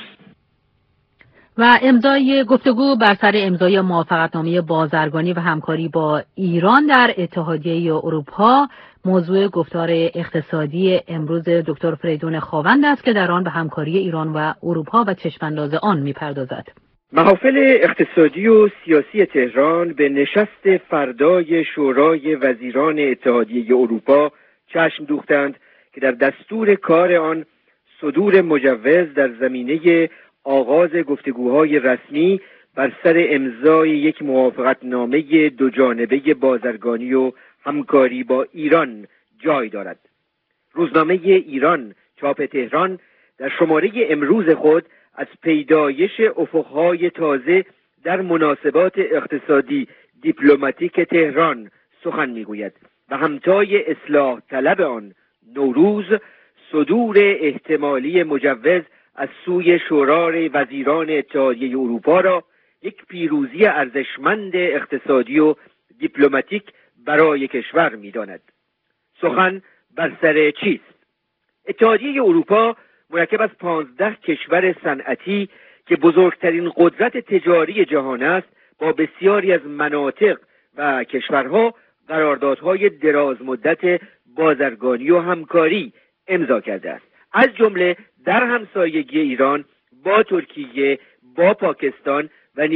و امضای گفتگو بر سر امضای موافقتنامه بازرگانی و همکاری با ایران در اتحادیه اروپا موضوع گفتار اقتصادی امروز دکتر فریدون خاوند است که در آن به همکاری ایران و اروپا و چشمانداز آن می‌پردازد. محافل اقتصادی و سیاسی تهران به نشست فردای شورای وزیران اتحادیه اروپا چشم دوختند که در دستور کار آن صدور مجوز در زمینه آغاز گفتگوهای رسمی بر سر امضای یک موافقتنامه دو جانبه بازرگانی و همکاری با ایران جای دارد. روزنامه ایران چاپ تهران در شماره امروز خود از پیدایش افقهای تازه در مناسبات اقتصادی دیپلماتیک تهران سخن میگوید و همتای اصلاح طلب آن نوروز صدور احتمالی مجوز از سوی شورای وزیران اتحادیه اروپا را یک پیروزی ارزشمند اقتصادی و دیپلماتیک برای کشور می‌داند. سخن بر سر چیست؟ اتحادیه اروپا مرکب از پانزده کشور صنعتی که بزرگترین قدرت تجاری جهان است با بسیاری از مناطق و کشورها قراردادهای دراز مدت بازرگانی و همکاری امضا کرده است. از جمله در همسایگی ایران با ترکیه، با پاکستان و نیز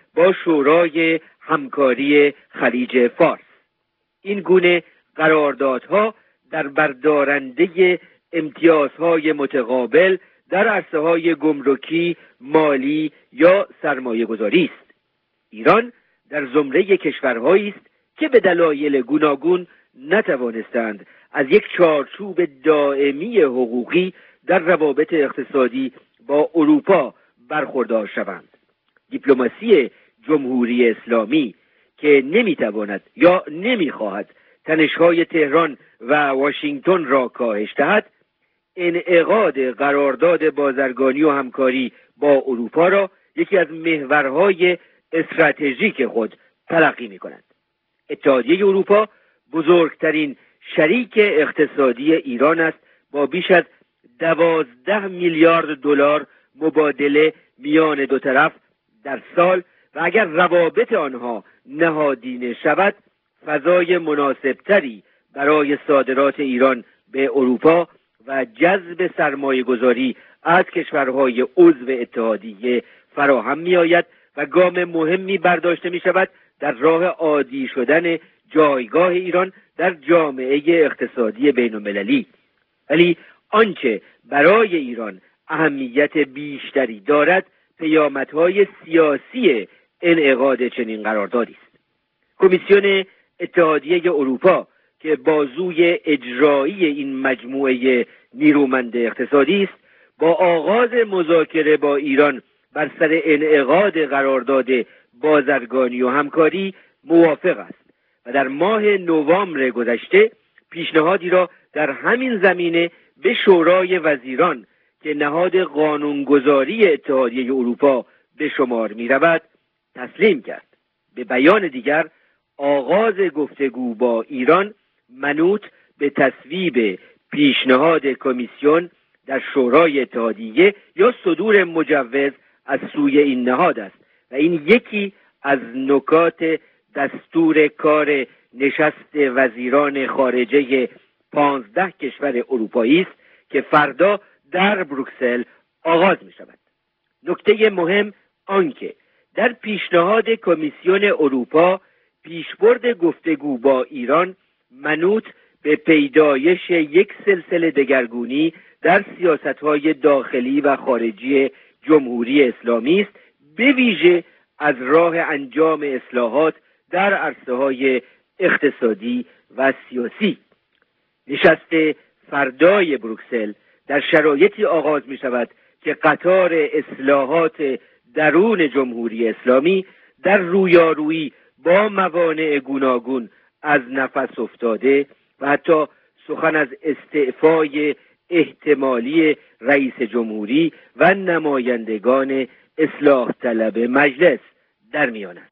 با شورای همکاری خلیج فارس. این گونه قراردادها در بردارنده امتیازهای متقابل در عرصه‌های گمرکی، مالی یا سرمایه گذاری است. ایران در زمره کشورهایی است که به دلایل گوناگون نتوانستند از یک چارچوب دائمی حقوقی در روابط اقتصادی با اروپا برخوردار شوند. دیپلماسی جمهوری اسلامی که نمیتواند یا نمیخواهد تنش‌های تهران و واشنگتن را کاهش دهد، انعقاد قرارداد بازرگانی و همکاری با اروپا را یکی از محورهای استراتژیک خود تلقی می‌کند. اتحادیه اروپا بزرگترین شریک اقتصادی ایران است با بیش از دوازده میلیارد دلار مبادله میان دو طرف در سال و اگر روابط آنها نهادینه شود فضای مناسبتری برای صادرات ایران به اروپا و جذب سرمایه گذاری از کشورهای عضو اتحادیه فراهم می آید و گام مهمی برداشته می شود در راه عادی شدن جایگاه ایران در جامعه اقتصادی بین المللی. ولی آنچه برای ایران اهمیت بیشتری دارد پیامدهای سیاسی انعقاد چنین قراردادی است. کمیسیون اتحادیه اروپا که بازوی اجرایی این مجموعه نیرومند اقتصادی است، با آغاز مذاکره با ایران بر سر انعقاد قرارداد بازرگانی و همکاری موافق است و در ماه نوامبر گذشته پیشنهادی را در همین زمینه به شورای وزیران که نهاد قانونگذاری اتحادیه اروپا به شمار می رود تسلیم کرد. به بیان دیگر آغاز گفتگو با ایران منوط به تصویب پیشنهاد کمیسیون در شورای اتحادیه یا صدور مجوز از سوی این نهاد است و این یکی از نکات دستور کار نشست وزیران خارجه پانزده کشور اروپایی است که فردا در بروکسل آغاز می شود. نکته مهم آنکه در پیشنهاد کمیسیون اروپا پیشبرد گفتگو با ایران منوط به پیدایش یک سلسله دگرگونی در سیاست‌های داخلی و خارجی جمهوری اسلامی است، به ویژه از راه انجام اصلاحات در عرصه‌های اقتصادی و سیاسی. نشست فردای بروکسل در شرایطی آغاز می شود که قطار اصلاحات درون جمهوری اسلامی در رویارویی با موانع گوناگون از نفس افتاده و حتی سخن از استعفای احتمالی رئیس جمهوری و نمایندگان اصلاح طلب مجلس در میان است.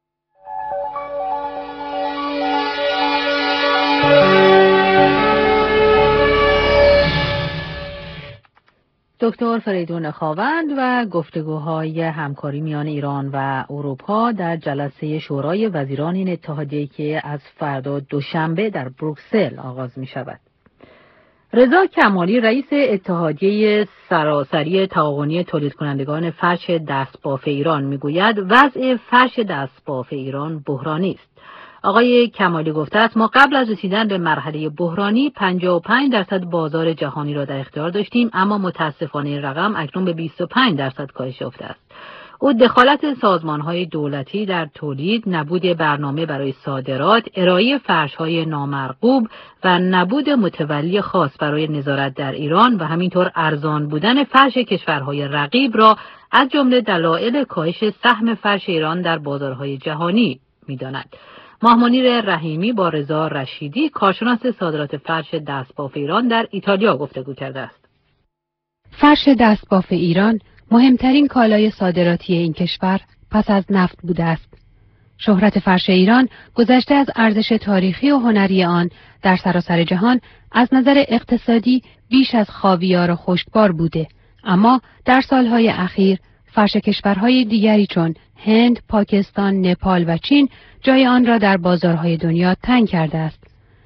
دکتر فریدون خاوند و گفتگوهای همکاری میان ایران و اروپا در جلسه شورای وزیران این اتحادیه که از فردا دوشنبه در بروکسل آغاز می شود. رضا کمالی رئیس اتحادیه سراسری تعاونی تولید کنندگان فرش دستباف ایران می گوید وضع فرش دستباف ایران بحرانی است. آقای کمالی گفته است ما قبل از رسیدن به مرحله بحرانی پنجاه و پنج درصد بازار جهانی را در اختیار داشتیم، اما متاسفانه این رقم اکنون به بیست و پنج درصد کاهش یافته است. او دخالت سازمان‌های دولتی در تولید، نبود برنامه برای صادرات، ارائه فرش‌های نامرغوب و نبود متولی خاص برای نظارت در ایران و همینطور ارزان بودن فرش کشورهای رقیب را از جمله دلایل کاهش سهم فرش ایران در بازارهای جهانی می‌داند. ماهمنیر رحیمی با رضا رشیدی کارشناس صادرات فرش دستباف ایران در ایتالیا گفتگو کرده است. فرش دستباف ایران مهمترین کالای صادراتی این کشور پس از نفت بوده است. شهرت فرش ایران گذشته از ارزش تاریخی و هنری آن در سراسر جهان از نظر اقتصادی بیش از خاویار و خشکبار بوده، اما در سالهای اخیر فرش کشورهای دیگری چون هند، پاکستان، نپال و چین جای آن را در بازارهای دنیا تنگ کرده است.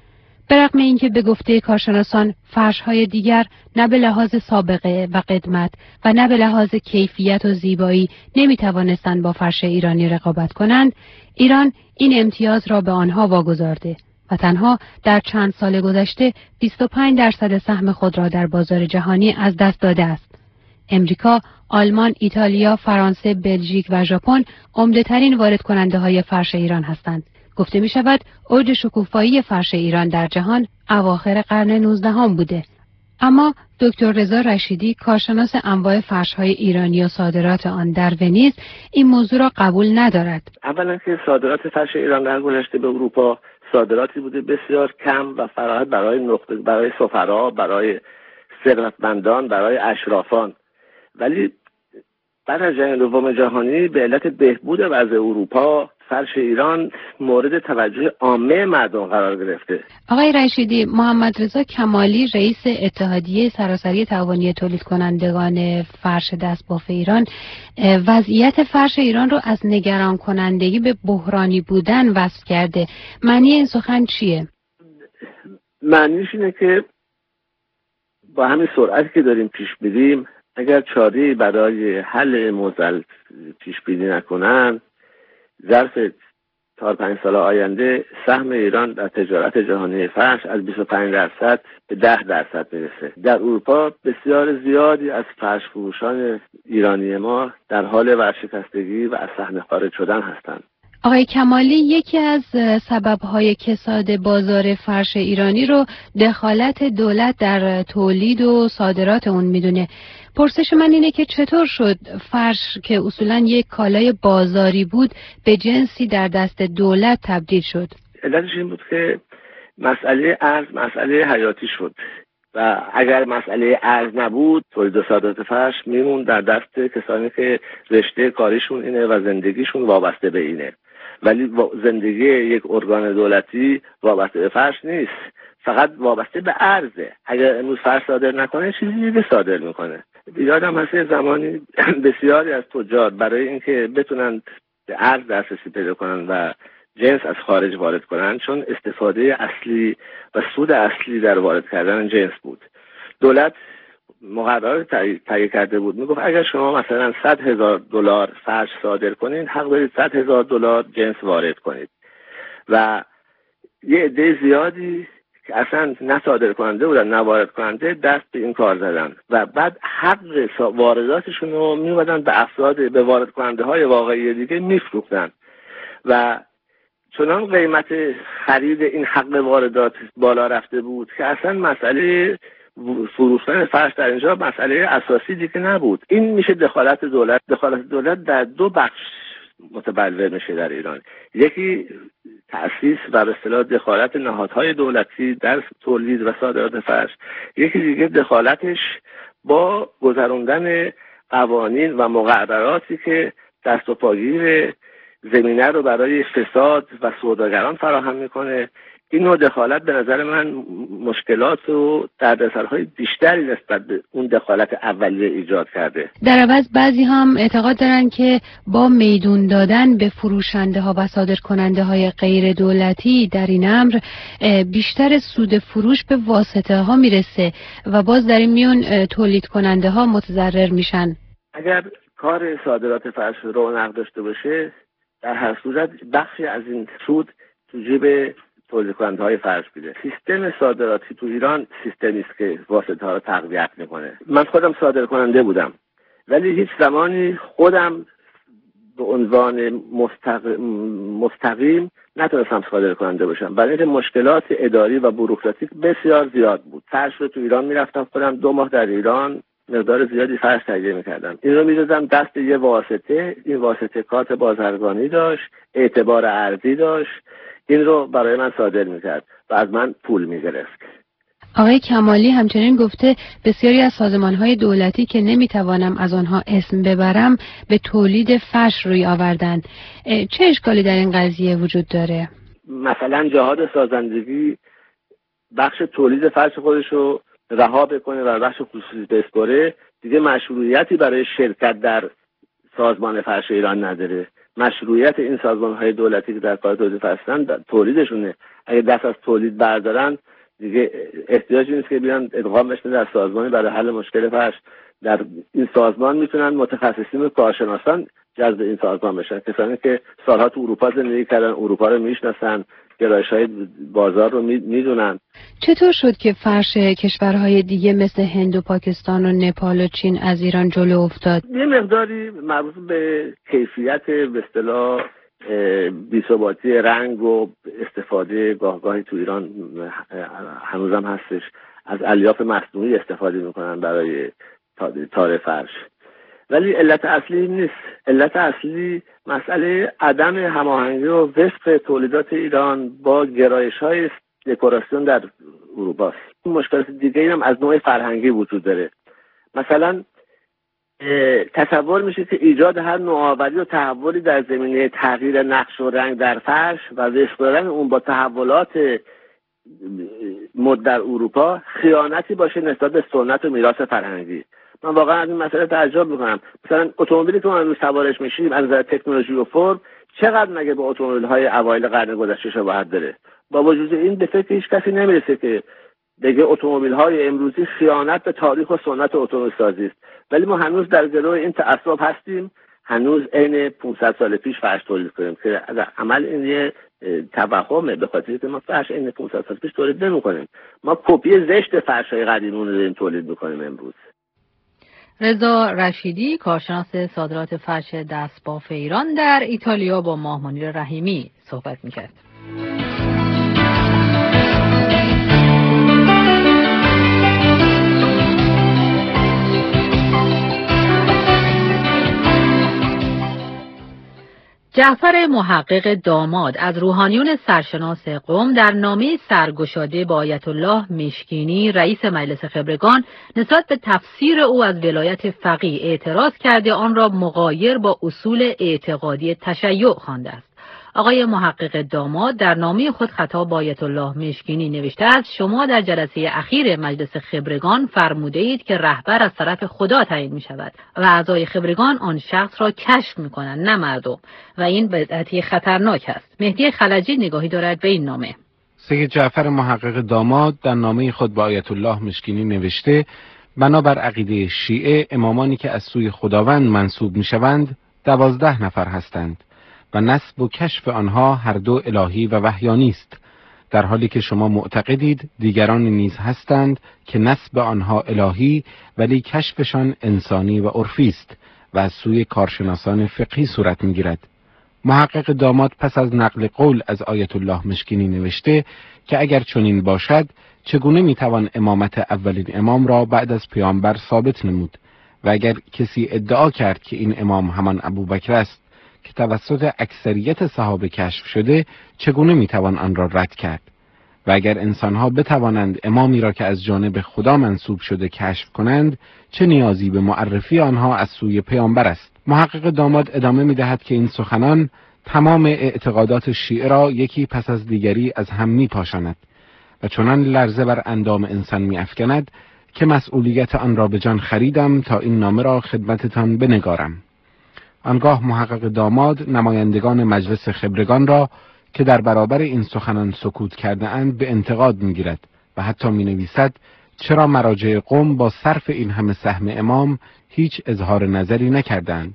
به رغم اینکه به گفته کارشناسان فرش‌های دیگر نه به لحاظ سابقه و قدمت و نه به لحاظ کیفیت و زیبایی نمی‌توانستند با فرش ایرانی رقابت کنند، ایران این امتیاز را به آنها واگذارده و تنها در چند سال گذشته بیست و پنج درصد سهم خود را در بازار جهانی از دست داده است. امریکا، آلمان، ایتالیا، فرانسه، بلژیک و ژاپن عمده‌ترین وارد کننده های فرش ایران هستند. گفته می شود اوج شکوفایی فرش ایران در جهان اواخر قرن نوزدهم بوده. اما دکتر رضا رشیدی، کارشناس انواع فرش‌های ایرانی و صادرات آن در ونیز، این موضوع را قبول ندارد. اولا که صادرات فرش ایران در گذشته به اروپا صادراتی بوده بسیار کم و فراخ برای نخبه، برای سفرا، برای ثروتمندان، برای اشرافان. ولی بعد از جنگ دوم جهانی به علت بهبود وضع اروپا فرش ایران مورد توجه عامه مردم قرار گرفته. آقای رشیدی، محمد رضا کمالی رئیس اتحادیه سراسری تعاونی تولید کنندگان فرش دستباف ایران وضعیت فرش ایران رو از نگران کنندگی به بحرانی بودن وصف کرده. معنی این سخن چیه؟ معنیش اینه که با همین سرعتی که داریم پیش میریم اگر چاره‌ای برای حل معضل پیش بینی نکنن، ظرف چهار پنج سال آینده سهم ایران در تجارت جهانی فرش از بیست و پنج درصد به ده درصد میرسه. در اروپا بسیار زیادی از فرش فروشان ایرانی ما در حال ورشکستگی و از صحنه خارج شدن هستند. آقای کمالی، یکی از سبب‌های کساد بازار فرش ایرانی رو دخالت دولت در تولید و صادرات اون میدونه. پرسش من اینه که چطور شد فرش که اصولاً یک کالای بازاری بود به جنسی در دست دولت تبدیل شد؟ علتش این بود که مسئله ارز مسئله حیاتی شد و اگر مسئله ارز نبود تولید و صادرات فرش میمون در دست کسانی که رشته کاریشون اینه و زندگیشون وابسته به اینه. ولی زندگی یک ارگان دولتی وابسته به فرش نیست، فقط وابسته به ارزه. اگر امروز فرش صادر نکنه چیزی دیگه صادر میکنه. یادم هست زمانی بسیاری از تجار برای اینکه بتونن به ارز دسترسی پیدا کنن و جنس از خارج وارد کنن، چون استفاده اصلی و سود اصلی در وارد کردن جنس بود، دولت مقررات تهیه کرده بود. میگفت اگر شما مثلا صد هزار دلار فرش صادر کنید، حق دارید صد هزار دلار جنس وارد کنید. و یه عده زیادی که اصلا نه صادر کننده بودن نه وارد کننده دست به این کار زدن و بعد حق وارداتشون رو میومدن به افراد به وارد کننده های واقعی دیگه میفروختن و چنان قیمت خرید این حق واردات بالا رفته بود که اصلا مسئله فروختن فرش در اینجا مسئله اساسی دیگه نبود. این میشه دخالت دولت. دخالت دولت در دو بخش متبلور میشه در ایران. یکی تأسیس و به اصطلاح دخالت نهادهای دولتی در تولید و صادرات فرش، یکی دیگه دخالتش با گذراندن قوانین و مقرراتی که دست و پاگیر زمینه رو برای فساد و سوداگران فراهم میکنه. این نوع دخالت به نظر من مشکلات و دردسرهای بیشتری نسبت به اون دخالت اولیه ایجاد کرده. در عوض بعضی هم اعتقاد دارن که با میدون دادن به فروشنده ها و صادر کننده های غیر دولتی در این امر بیشتر سود فروش به واسطه ها میرسه و باز در این میون تولید کننده ها متضرر میشن. اگر کار صادرات فرش رونق داشته باشه، در هر صورت بخشی از این سود تو جیب تولید کننده های فرش میده. سیستم صادراتی تو ایران سیستمی است که واسطه ها رو تقویت میکنه. من خودم صادر کننده بودم ولی هیچ زمانی خودم به عنوان مستقیم, مستقیم نتونستم صادر کننده باشم، برای اینکه مشکلات اداری و بوروکراتیک بسیار زیاد بود. فرش رو تو ایران میرفتم خودم دو ماه در ایران مقدار زیادی فرش تهیه میکردم، این رو میدادم دست یه واسطه. این واسطه کارت بازرگانی داشت، اعتبار ارزی داشت، این رو برای من صادر میکرد و از من پول میگرفت. آقای کمالی همچنین گفته بسیاری از سازمانهای دولتی که نمیتوانم از آنها اسم ببرم به تولید فرش روی آوردن. چه اشکالی در این قضیه وجود داره؟ مثلا جهاد سازندگی بخش تولید فرش خودش رو رها بکنه و بخش خصوصی بسپاره، دیگه مشروعیتی برای شرکت در سازمان فرش ایران نداره. مشروعیت این سازمان‌های دولتی که در کار تولید فرش هستند تولیدشونه. اگه دست از تولید بردارن دیگه احتیاجی نیست که بیان ادغام بشن در سازمانی برای حل مشکل فرش. در این سازمان میتونن متخصصین و کارشناسان جذب این سازمان بشن، کسانی که سالها تو اروپا زندگی کردن، اروپا رو میشناسن، گرایش‌های بازار رو میدونن. چطور شد که فرش کشورهای دیگه مثل هند و پاکستان و نپال و چین از ایران جلو افتاد؟ یه مقداری مربوط به کیفیت به اصطلاح بی‌ثباتی رنگ و استفاده گاهگاهی تو ایران هنوزم هستش، از الیاف مصنوعی استفاده میکنن برای تار فرش. ولی علت اصلی نیست. علت اصلی مسئله عدم هماهنگی و وفق تولیدات ایران با گرایش‌های دکوراسیون در اروپا است. مشکلات دیگه هم از نوع فرهنگی وجود داره. مثلا تصور میشه که ایجاد هر نوآوری و تحولی در زمینه تغییر نقش و رنگ در فرش و وفق دادن اون با تحولات مد در اروپا خیانتی باشه نسبت به سنت و میراث فرهنگی. من واقعا از این مسئله تعجب میکنم. مثلا اتومبیلی که ما امروز سوارش میشیم از نظر تکنولوژی و فرم چقدر مگه با اتومبیل‌های اوایل قرن گذشته شباهت داره؟ با وجود این به فکر هیچ کسی نمیرسه که بگه اتومبیل‌های امروزی خیانت به تاریخ و سنت اتومبیل سازی است. ولی ما هنوز در گروه این تعصب هستیم، هنوز عین پانصد سال پیش فرش تولید کنیم که از عمل این یه توهمه، به خاطر اینکه ما فرش عین پانصد سال پیش تولید نمی‌کنیم. ما کپی زشت فرش‌های قدیمی رو داریم تولید می‌کنیم امروز. رضا رشیدی، کارشناس صادرات فرش دستباف ایران، در ایتالیا با ماه منیر رحیمی صحبت می‌کرد. جعفر محقق داماد از روحانیون سرشناس قم در نامه سرگشاده با آیت الله مشکینی رئیس مجلس خبرگان نسبت به تفسیر او از ولایت فقیه اعتراض کرده آن را مغایر با اصول اعتقادی تشیع خوانده است. آقای محقق داماد در نامه خود خطاب با آیت الله مشکینی نوشته است: شما در جلسه اخیر مجلس خبرگان فرموده اید که رهبر از طرف خدا تعیین می شود و اعضای خبرگان آن شخص را کشف می کنند نه مردم و این بدعتی خطرناک است. مهدی خلجی نگاهی دارد به این نامه. سید جعفر محقق داماد در نامه خود با آیت الله مشکینی نوشته: بنابر عقیده شیعه امامانی که از سوی خداوند منسوب می شوند دوازده نفر هستند و نسب و کشف آنها هر دو الهی و وحیانی است، در حالی که شما معتقدید دیگران نیز هستند که نسب آنها الهی ولی کشفشان انسانی و عرفی است و از سوی کارشناسان فقهی صورت می‌گیرد. محقق داماد پس از نقل قول از آیت الله مشکینی نوشته که اگر چنین باشد چگونه میتوان امامت اولین امام را بعد از پیامبر ثابت نمود و اگر کسی ادعا کرد که این امام همان ابوبکر است که توسط اکثریت صحابه کشف شده چگونه میتوان آن را رد کرد و اگر انسانها بتوانند امامی را که از جانب خدا منسوب شده کشف کنند چه نیازی به معرفی آنها از سوی پیامبر است. محقق داماد ادامه میدهد که این سخنان تمام اعتقادات شیعه را یکی پس از دیگری از هم میپاشاند و چنان لرزه بر اندام انسان میافکند که مسئولیت آن را به جان خریدم تا این نامه را خدمتتان بنگارم. آنگاه محقق داماد نمایندگان مجلس خبرگان را که در برابر این سخنان سکوت کرده اند به انتقاد میگیرد و حتی می نویسد چرا مراجع قم با صرف این همه سهم امام هیچ اظهار نظری نکردند.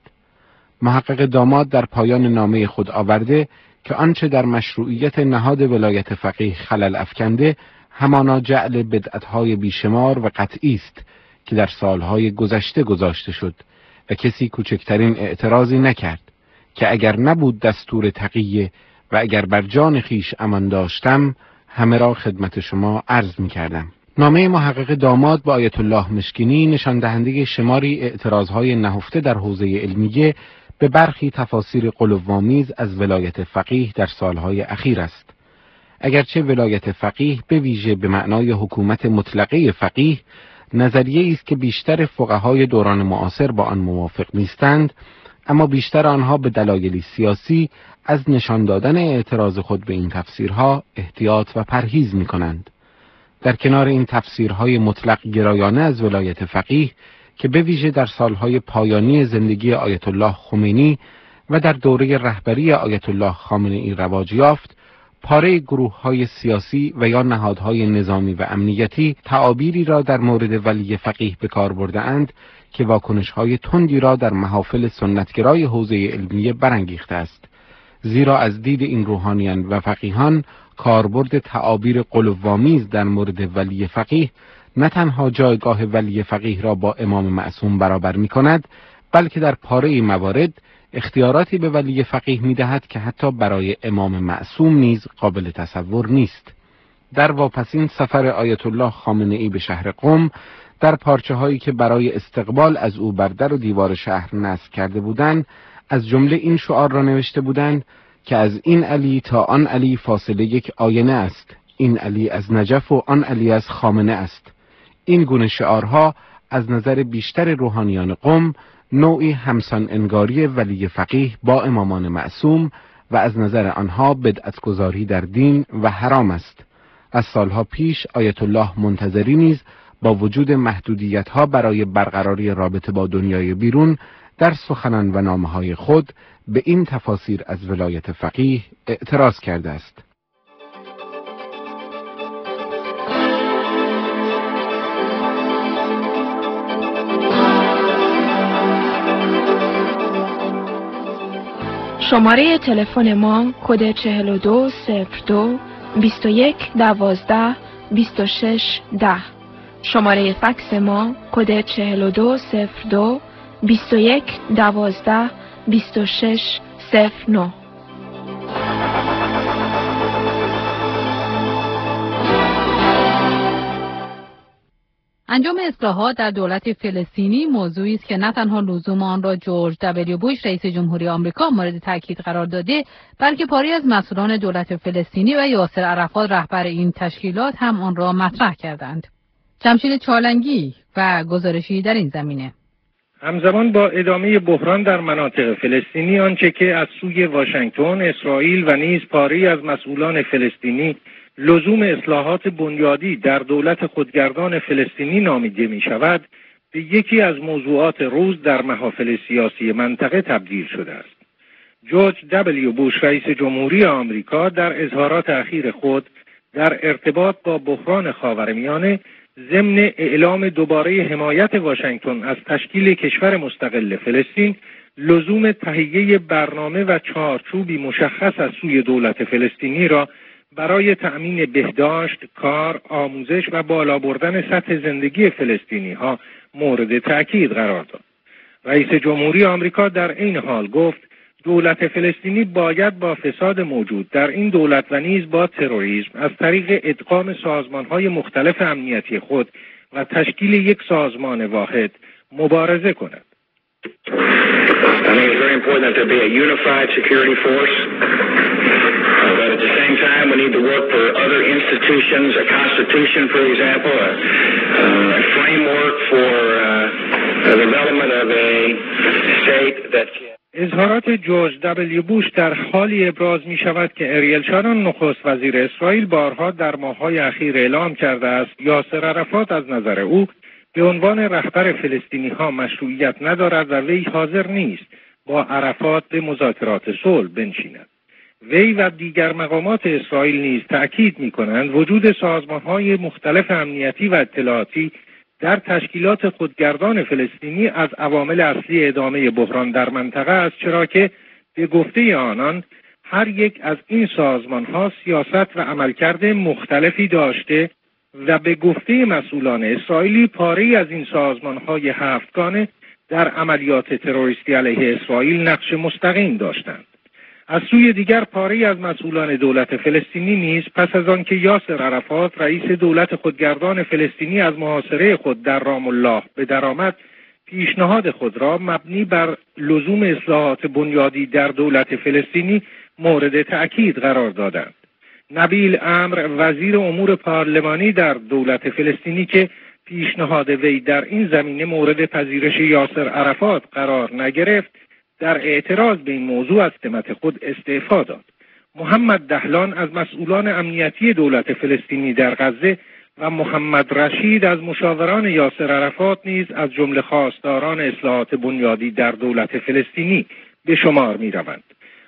محقق داماد در پایان نامه خود آورده که آنچه در مشروعیت نهاد ولایت فقیه خلل افکنده همانا جعل بدعتهای بیشمار و قطعی است که در سالهای گذشته گذاشته شد و کسی کوچکترین اعتراضی نکرد که اگر نبود دستور تقیه و اگر بر جان خیش امان داشتم همه را خدمت شما عرض می کردم. نامه محقق داماد با آیت الله مشکینی نشان دهنده شماری اعتراضهای نهفته در حوزه علمیه به برخی تفاسیر غلوآمیز از ولایت فقیه در سالهای اخیر است. اگرچه ولایت فقیه به ویژه به معنای حکومت مطلقه فقیه نظریه است که بیشتر فقهای دوران معاصر با آن موافق نیستند، اما بیشتر آنها به دلایلی سیاسی از نشان دادن اعتراض خود به این تفسیرها احتیاط و پرهیز می کنند. در کنار این تفسیرهای مطلق گرایانه از ولایت فقیه که به ویژه در سالهای پایانی زندگی آیت الله خمینی و در دوره رهبری آیت الله خامنه‌ای رواج یافت، پاره گروه‌های سیاسی و یا نهادهای نظامی و امنیتی تعابیری را در مورد ولی فقیه به کار برده‌اند که واکنش‌های تندی را در محافل سنتگرای حوزه علمیه برانگیخته است. زیرا از دید این روحانیان و فقیهان کاربرد تعابیر غلوآمیز در مورد ولی فقیه نه تنها جایگاه ولی فقیه را با امام معصوم برابر می‌کند، بلکه در پاره موارد اختیاراتی به ولی فقیه می‌دهد که حتی برای امام معصوم نیز قابل تصور نیست. در واپسین سفر آیت الله خامنه‌ای به شهر قم، در پارچه هایی که برای استقبال از او بر در و دیوار شهر نصب کرده بودند، از جمله این شعار را نوشته بودند که از این علی تا آن علی فاصله یک آینه است، این علی از نجف و آن علی از خامنه است. این گونه شعارها از نظر بیشتر روحانیان قم نوعی همسان انگاری ولی فقیه با امامان معصوم و از نظر آنها بدعتگذاری در دین و حرام است. از سالها پیش آیت الله منتظری نیز با وجود محدودیت‌ها برای برقراری رابطه با دنیای بیرون در سخنان و نامه‌های خود به این تفاسیر از ولایت فقیه اعتراض کرده است. شماره تلفن ما کد چهل و دو صفر دو بیست و یک دوازده بیست و شش ده. شماره فکس ما کد چهل و دو صفر دو بیست و یک دوازده بیست و شش صفر نه. انجام اصلاحات در دولت فلسطینی موضوعی است که نه تنها لزوم آن را جورج دبلیو بوش رئیس جمهوری آمریکا مورد تاکید قرار داده، بلکه پاری از مسئولان دولت فلسطینی و یاسر عرفات رهبر این تشکیلات هم آن را مطرح کردند. جمشید چالنگی و گزارشی در این زمینه. همزمان با ادامه بحران در مناطق فلسطینی، آنچه که از سوی واشنگتن، اسرائیل و نیز پاری از مسئولان فلسطینی لزوم اصلاحات بنیادی در دولت خودگردان فلسطینی نامیده می شود، به یکی از موضوعات روز در محافل سیاسی منطقه تبدیل شده است. جورج دبلیو بوش رئیس جمهوری آمریکا در اظهارات اخیر خود در ارتباط با بحران خاورمیانه ضمن اعلام دوباره حمایت واشنگتن از تشکیل کشور مستقل فلسطین، لزوم تهیه برنامه و چارچوبی مشخص از سوی دولت فلسطینی را برای تأمین بهداشت، کار، آموزش و بالا بردن سطح زندگی فلسطینی ها مورد تأکید قرار داد. رئیس جمهوری آمریکا در این حال گفت دولت فلسطینی باید با فساد موجود در این دولت و نیز با تروریسم از طریق ادغام سازمان‌های مختلف امنیتی خود و تشکیل یک سازمان واحد مبارزه کند. I think it's very important that there be a unified security force, uh, but at the same time we need to work for other institutions, a constitution, for example, a, uh, a framework for uh, the development of a state that can... اظهارات جورج دبلیو بوش در حالی ابراز می شود که اریل شارون نخست وزیر اسرائیل بارها در ماه‌های اخیر اعلام کرده است یاسر عرفات از نظر او به عنوان رهبر فلسطینی ها مشروعیت ندارد و وی حاضر نیست با عرفات به مذاکرات صلح بنشیند. وی و دیگر مقامات اسرائیل نیز تأکید می کنند وجود سازمان های مختلف امنیتی و اطلاعاتی در تشکیلات خودگردان فلسطینی از عوامل اصلی ادامه بحران در منطقه است، چرا که به گفته آنان هر یک از این سازمان ها سیاست و عملکرد مختلفی داشته و به گفته مسئولان اسرائیلی پاری از این سازمان های هفتگانه در عملیات تروریستی علیه اسرائیل نقش مستقیم داشتند. از سوی دیگر پاری از مسئولان دولت فلسطینی نیز پس از آن که یاسر عرفات رئیس دولت خودگردان فلسطینی از محاصره خود در رام الله به درآمد، پیشنهاد خود را مبنی بر لزوم اصلاحات بنیادی در دولت فلسطینی مورد تأکید قرار دادند. نبیل امر وزیر امور پارلمانی در دولت فلسطینی که پیشنهاد وی در این زمینه مورد پذیرش یاسر عرفات قرار نگرفت، در اعتراض به این موضوع از سمت خود استعفا داد. محمد دهلان از مسئولان امنیتی دولت فلسطینی در غزه و محمد رشید از مشاوران یاسر عرفات نیز از جمله خواستاران اصلاحات بنیادی در دولت فلسطینی به شمار می روند.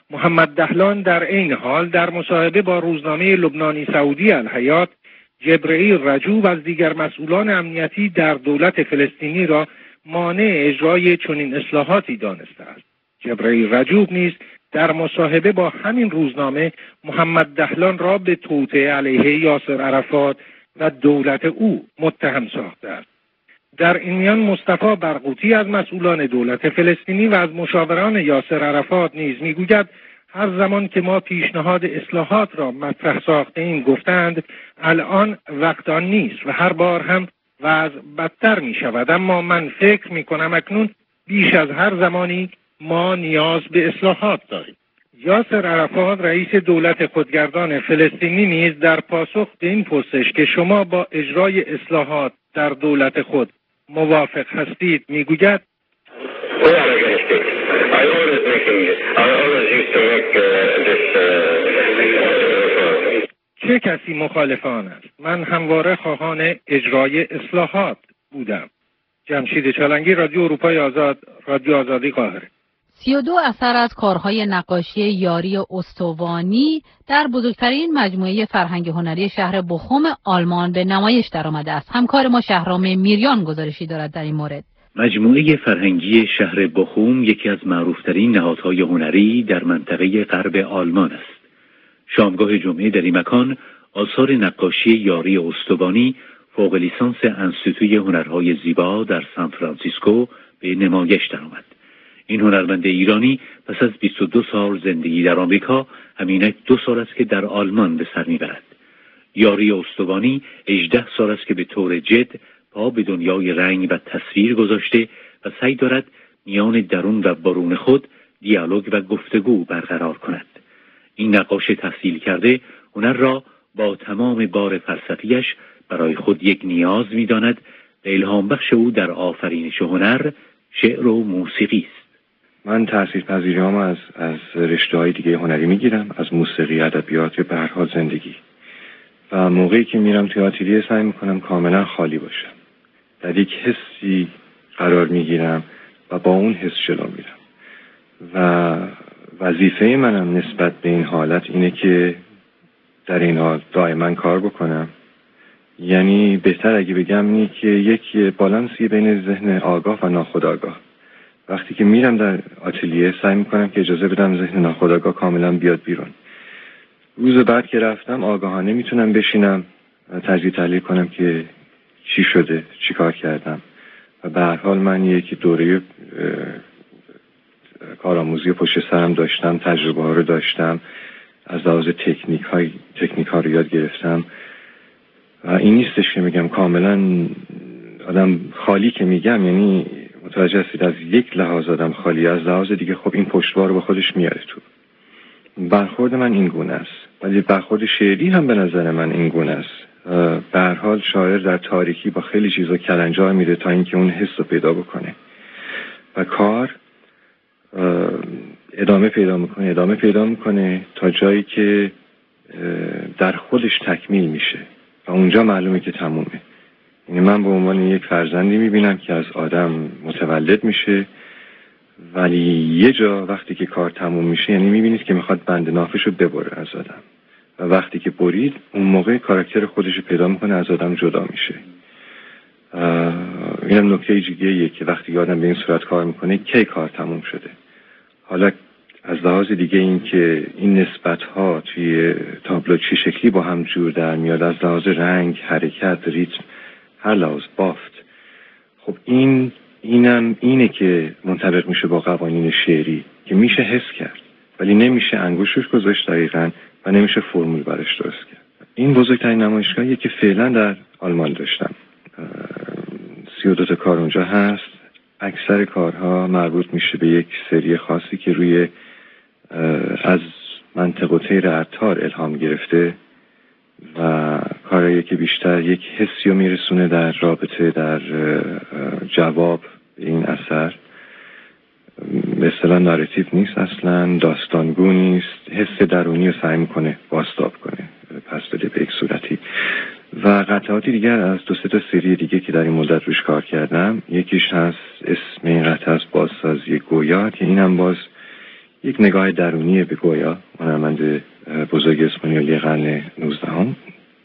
محمد دهلان در عین حال در مصاحبه با روزنامه لبنانی سعودی الحیات جبرئیل رجوب از دیگر مسئولان امنیتی در دولت فلسطینی را مانع اجرای چنین اصلاحاتی دانسته است. جبرئیل رجوب نیز در مصاحبه با همین روزنامه محمد دهلان را به توطئه علیه یاسر عرفات و دولت او متهم ساخته است. در این میان مصطفی برقوطی از مسئولان دولت فلسطینی و از مشاوران یاسر عرفات نیز میگوید هر زمان که ما پیشنهاد اصلاحات را مطرح ساخته ایم گفتند الان وقت آن نیست و هر بار هم وضع بدتر می شود، اما من فکر می کنم اکنون بیش از هر زمانی ما نیاز به اصلاحات داریم. یاسر عرفات رئیس دولت خودگردان فلسطینی نیز در پاسخ به این پرسش که شما با اجرای اصلاحات در دولت خود موافق هستید میگوید چه کسی مخالف آن است؟ من همواره خواهان اجرای اصلاحات بودم. جمشید چالنگی، رادیو اروپای آزاد، رادیو آزادی، قاهره. سی و دو اثر از کارهای نقاشی یاری استوانی در بزرگترین مجموعه فرهنگ هنری شهر بخوم آلمان به نمایش درآمده است. همکار ما شهرام میریان گزارشی دارد در این مورد. مجموعه فرهنگی شهر بخوم یکی از معروفترین نهادهای هنری در منطقه غرب آلمان است. شامگاه جمعه در این مکان آثار نقاشی یاری استوانی فوق لیسانس انستیتوی هنرهای زیبا در سان فرانسیسکو به نمایش درآمد. این هنرمند ایرانی پس از بیست و دو سال زندگی در آمریکا همینک دو سال است که در آلمان به سر میبرد. یاری استوانی هجده سال است که به طور جد پا به دنیای رنگ و تصویر گذاشته و سعی دارد میان درون و برون خود دیالوگ و گفتگو برقرار کند. این نقاش تحصیل کرده هنر را با تمام بار فلسفیش برای خود یک نیاز می‌داند و الهام بخش او در آفرینش هنر شعر و موسیقی است. من تاثیرپذیری‌هام از از رشته‌های دیگه هنری میگیرم، از موسیقی، ادبیات، به هر حال زندگی. و موقعی که میرم توی آتلیه سعی میکنم کاملا خالی باشم. در یک حسی قرار میگیرم و با اون حس جلو میرم. و وظیفه منم نسبت به این حالت اینه که در این حال دائما کار بکنم. یعنی بهتر اگه بگم اینه که یک بالانسی بین ذهن آگاه و ناخودآگاه. وقتی که میرم در آتلیه سعی میکنم که اجازه بدم ذهن ناخودآگاه کاملا بیاد بیرون. روز بعد که رفتم آگاهانه میتونم بشینم تجزیه تحلیل کنم که چی شده، چی کار کردم. و به هر حال من یک دوره کارآموزی پشت سرم داشتم، تجربه ها رو داشتم، از لحاظ تکنیک های تکنیک ها رو یاد گرفتم. و این نیستش که میگم کاملا آدم خالی که میگم، یعنی متوجه هستید از یک لحاظ آدم خالی، از لحاظ دیگه خب این پشتوار رو به خودش میاره تو. برخورد من این گونه است، ولی برخورد شعری هم به نظر من این گونه است. به هر حال شاعر در تاریکی با خیلی چیزا کلنجار میره تا اینکه اون حس رو پیدا بکنه و کار ادامه پیدا میکنه ادامه پیدا میکنه تا جایی که در خودش تکمیل میشه و اونجا معلومه که تمومه. یعنی من به عنوان یک فرزندی میبینم که از آدم متولد میشه، ولی یه جا وقتی که کار تموم میشه یعنی میبینید که میخواد بند نافش رو ببره از آدم و وقتی که برید اون موقع کاراکتر خودش رو پیدا میکنه، از آدم جدا میشه. اینم نکته دیگه‌ایه که وقتی آدم به این صورت کار میکنه کی کار تموم شده. حالا از لحاظ دیگه این که این نسبت‌ها توی تابلو چه شکلی با هم جور در میاد، از لحاظ رنگ، حرکت، ریتم، هر لحاظ بافت، خب این اینم اینه که منطبق میشه با قوانین شعری که میشه حس کرد ولی نمیشه انگشتش گذاشت دقیقاً و نمیشه فرمول برش درست کرد. این بزرگترین نمایشگاهیه که فعلا در آلمان داشتم. سی و دو تا کار اونجا هست. اکثر کارها مربوط میشه به یک سری خاصی که روی از منطقه طیر عطار الهام گرفته و کارهایی که بیشتر یک حسی رو میرسونه در رابطه در جواب این اثر. به اصطلاح ناراتیو نیست، اصلا داستانگو نیست، حس درونی رو سعی میکنه بازتاب کنه، پس بده به یک صورتی. و قطعاتی دیگر از دو سه تا سری دیگه که در این مدت روش کار کردم، یکیش هست اسم این قطعه از بازسازی گویا که اینم باز یک نگاه درونی به گویا هنرمند بزرگ اسپانیایی قرن نوزدهم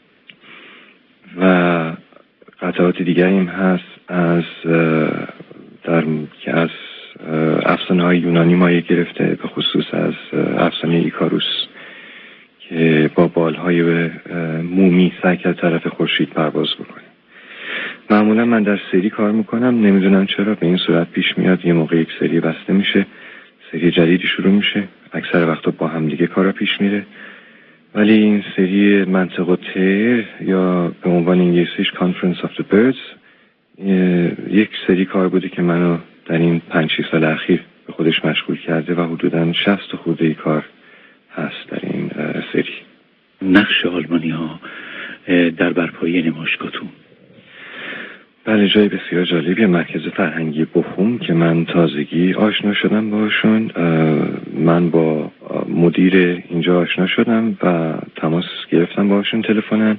و قطعات دیگری هم هست از در که از افسانه های یونانی مایه گرفته، به خصوص از افسانه ایکاروس که با بالهای مومی سعی کرد طرف خورشید پرواز بکنه. معمولا من در سری کار میکنم، نمیدونم چرا به این صورت پیش میاد یه موقع یک سری بسته میشه، سری جدیدی شروع میشه، اکثر وقتا با هم دیگه کارا پیش میره. ولی این سری منطق و تیر یا به عنوان انگلیسیش Conference of the Birds یک سری کار بوده که منو در این پنج شش سال اخیر به خودش مشغول کرده و حدوداً شصت خورده ای کار هست در این سری. نقش آلمانی ها در برپایی نمایشگاهتون؟ بله، جای بسیار جالبی، مرکز فرهنگی بخوم که من تازگی آشنا شدم باشون. من با مدیر اینجا آشنا شدم و تماس گرفتم باشون تلفنن،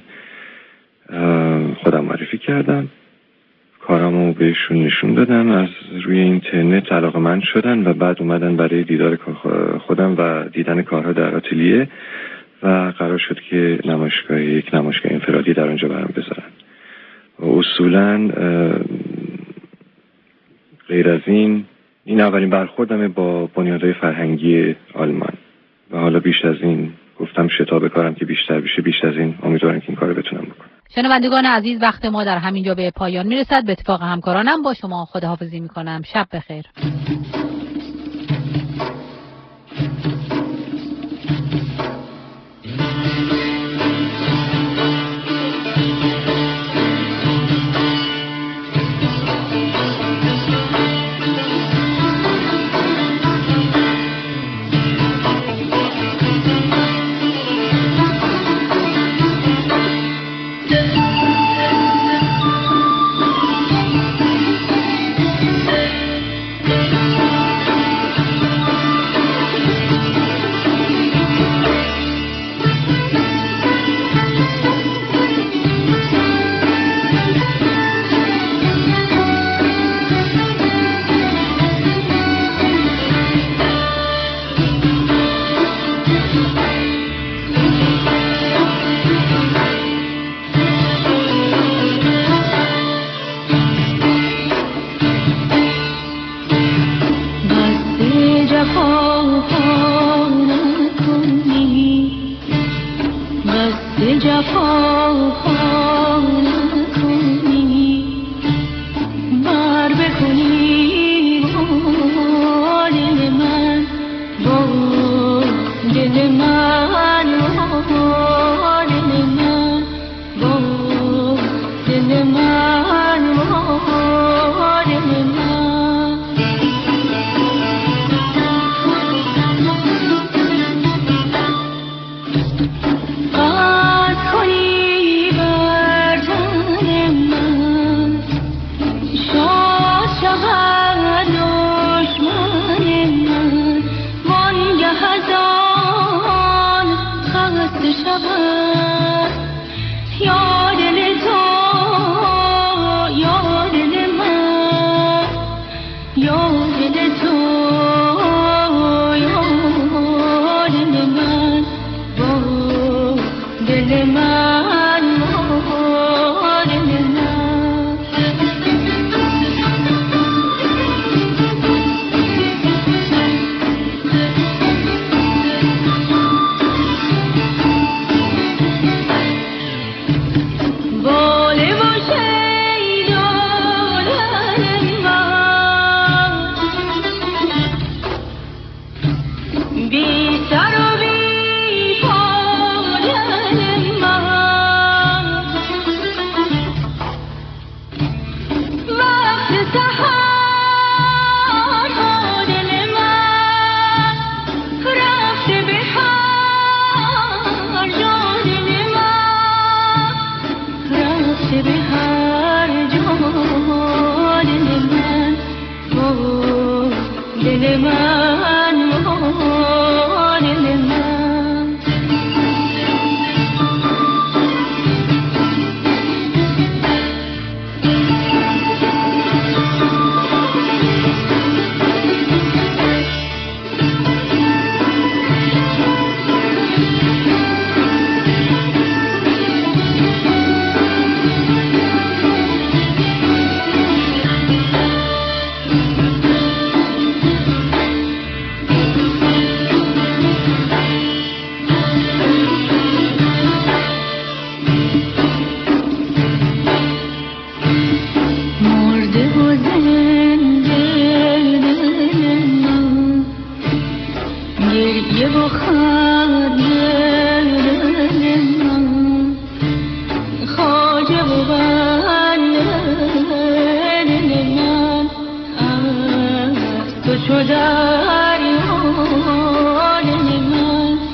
خودم معرفی کردم، کارامو بهشون نشون دادم، از روی اینترنت علاقه‌مند شدن و بعد اومدن برای دیدار خودم و دیدن کارها در آتلیه و قرار شد که نمایشگاه یک نمایشگاه انفرادی در اونجا برام بذارن. اصولاً غیر از این این اولین برخوردمه با بنیادهای فرهنگی آلمان و حالا بیش از این گفتم شتاب کارم که بیشتر بشه، بیش از این امیدوارم که این کارو بتونم بکنم. شنوندگان عزیز، وقت ما در همینجا به پایان میرسد. به اتفاق همکارانم با شما خداحافظی میکنم. شب بخیر.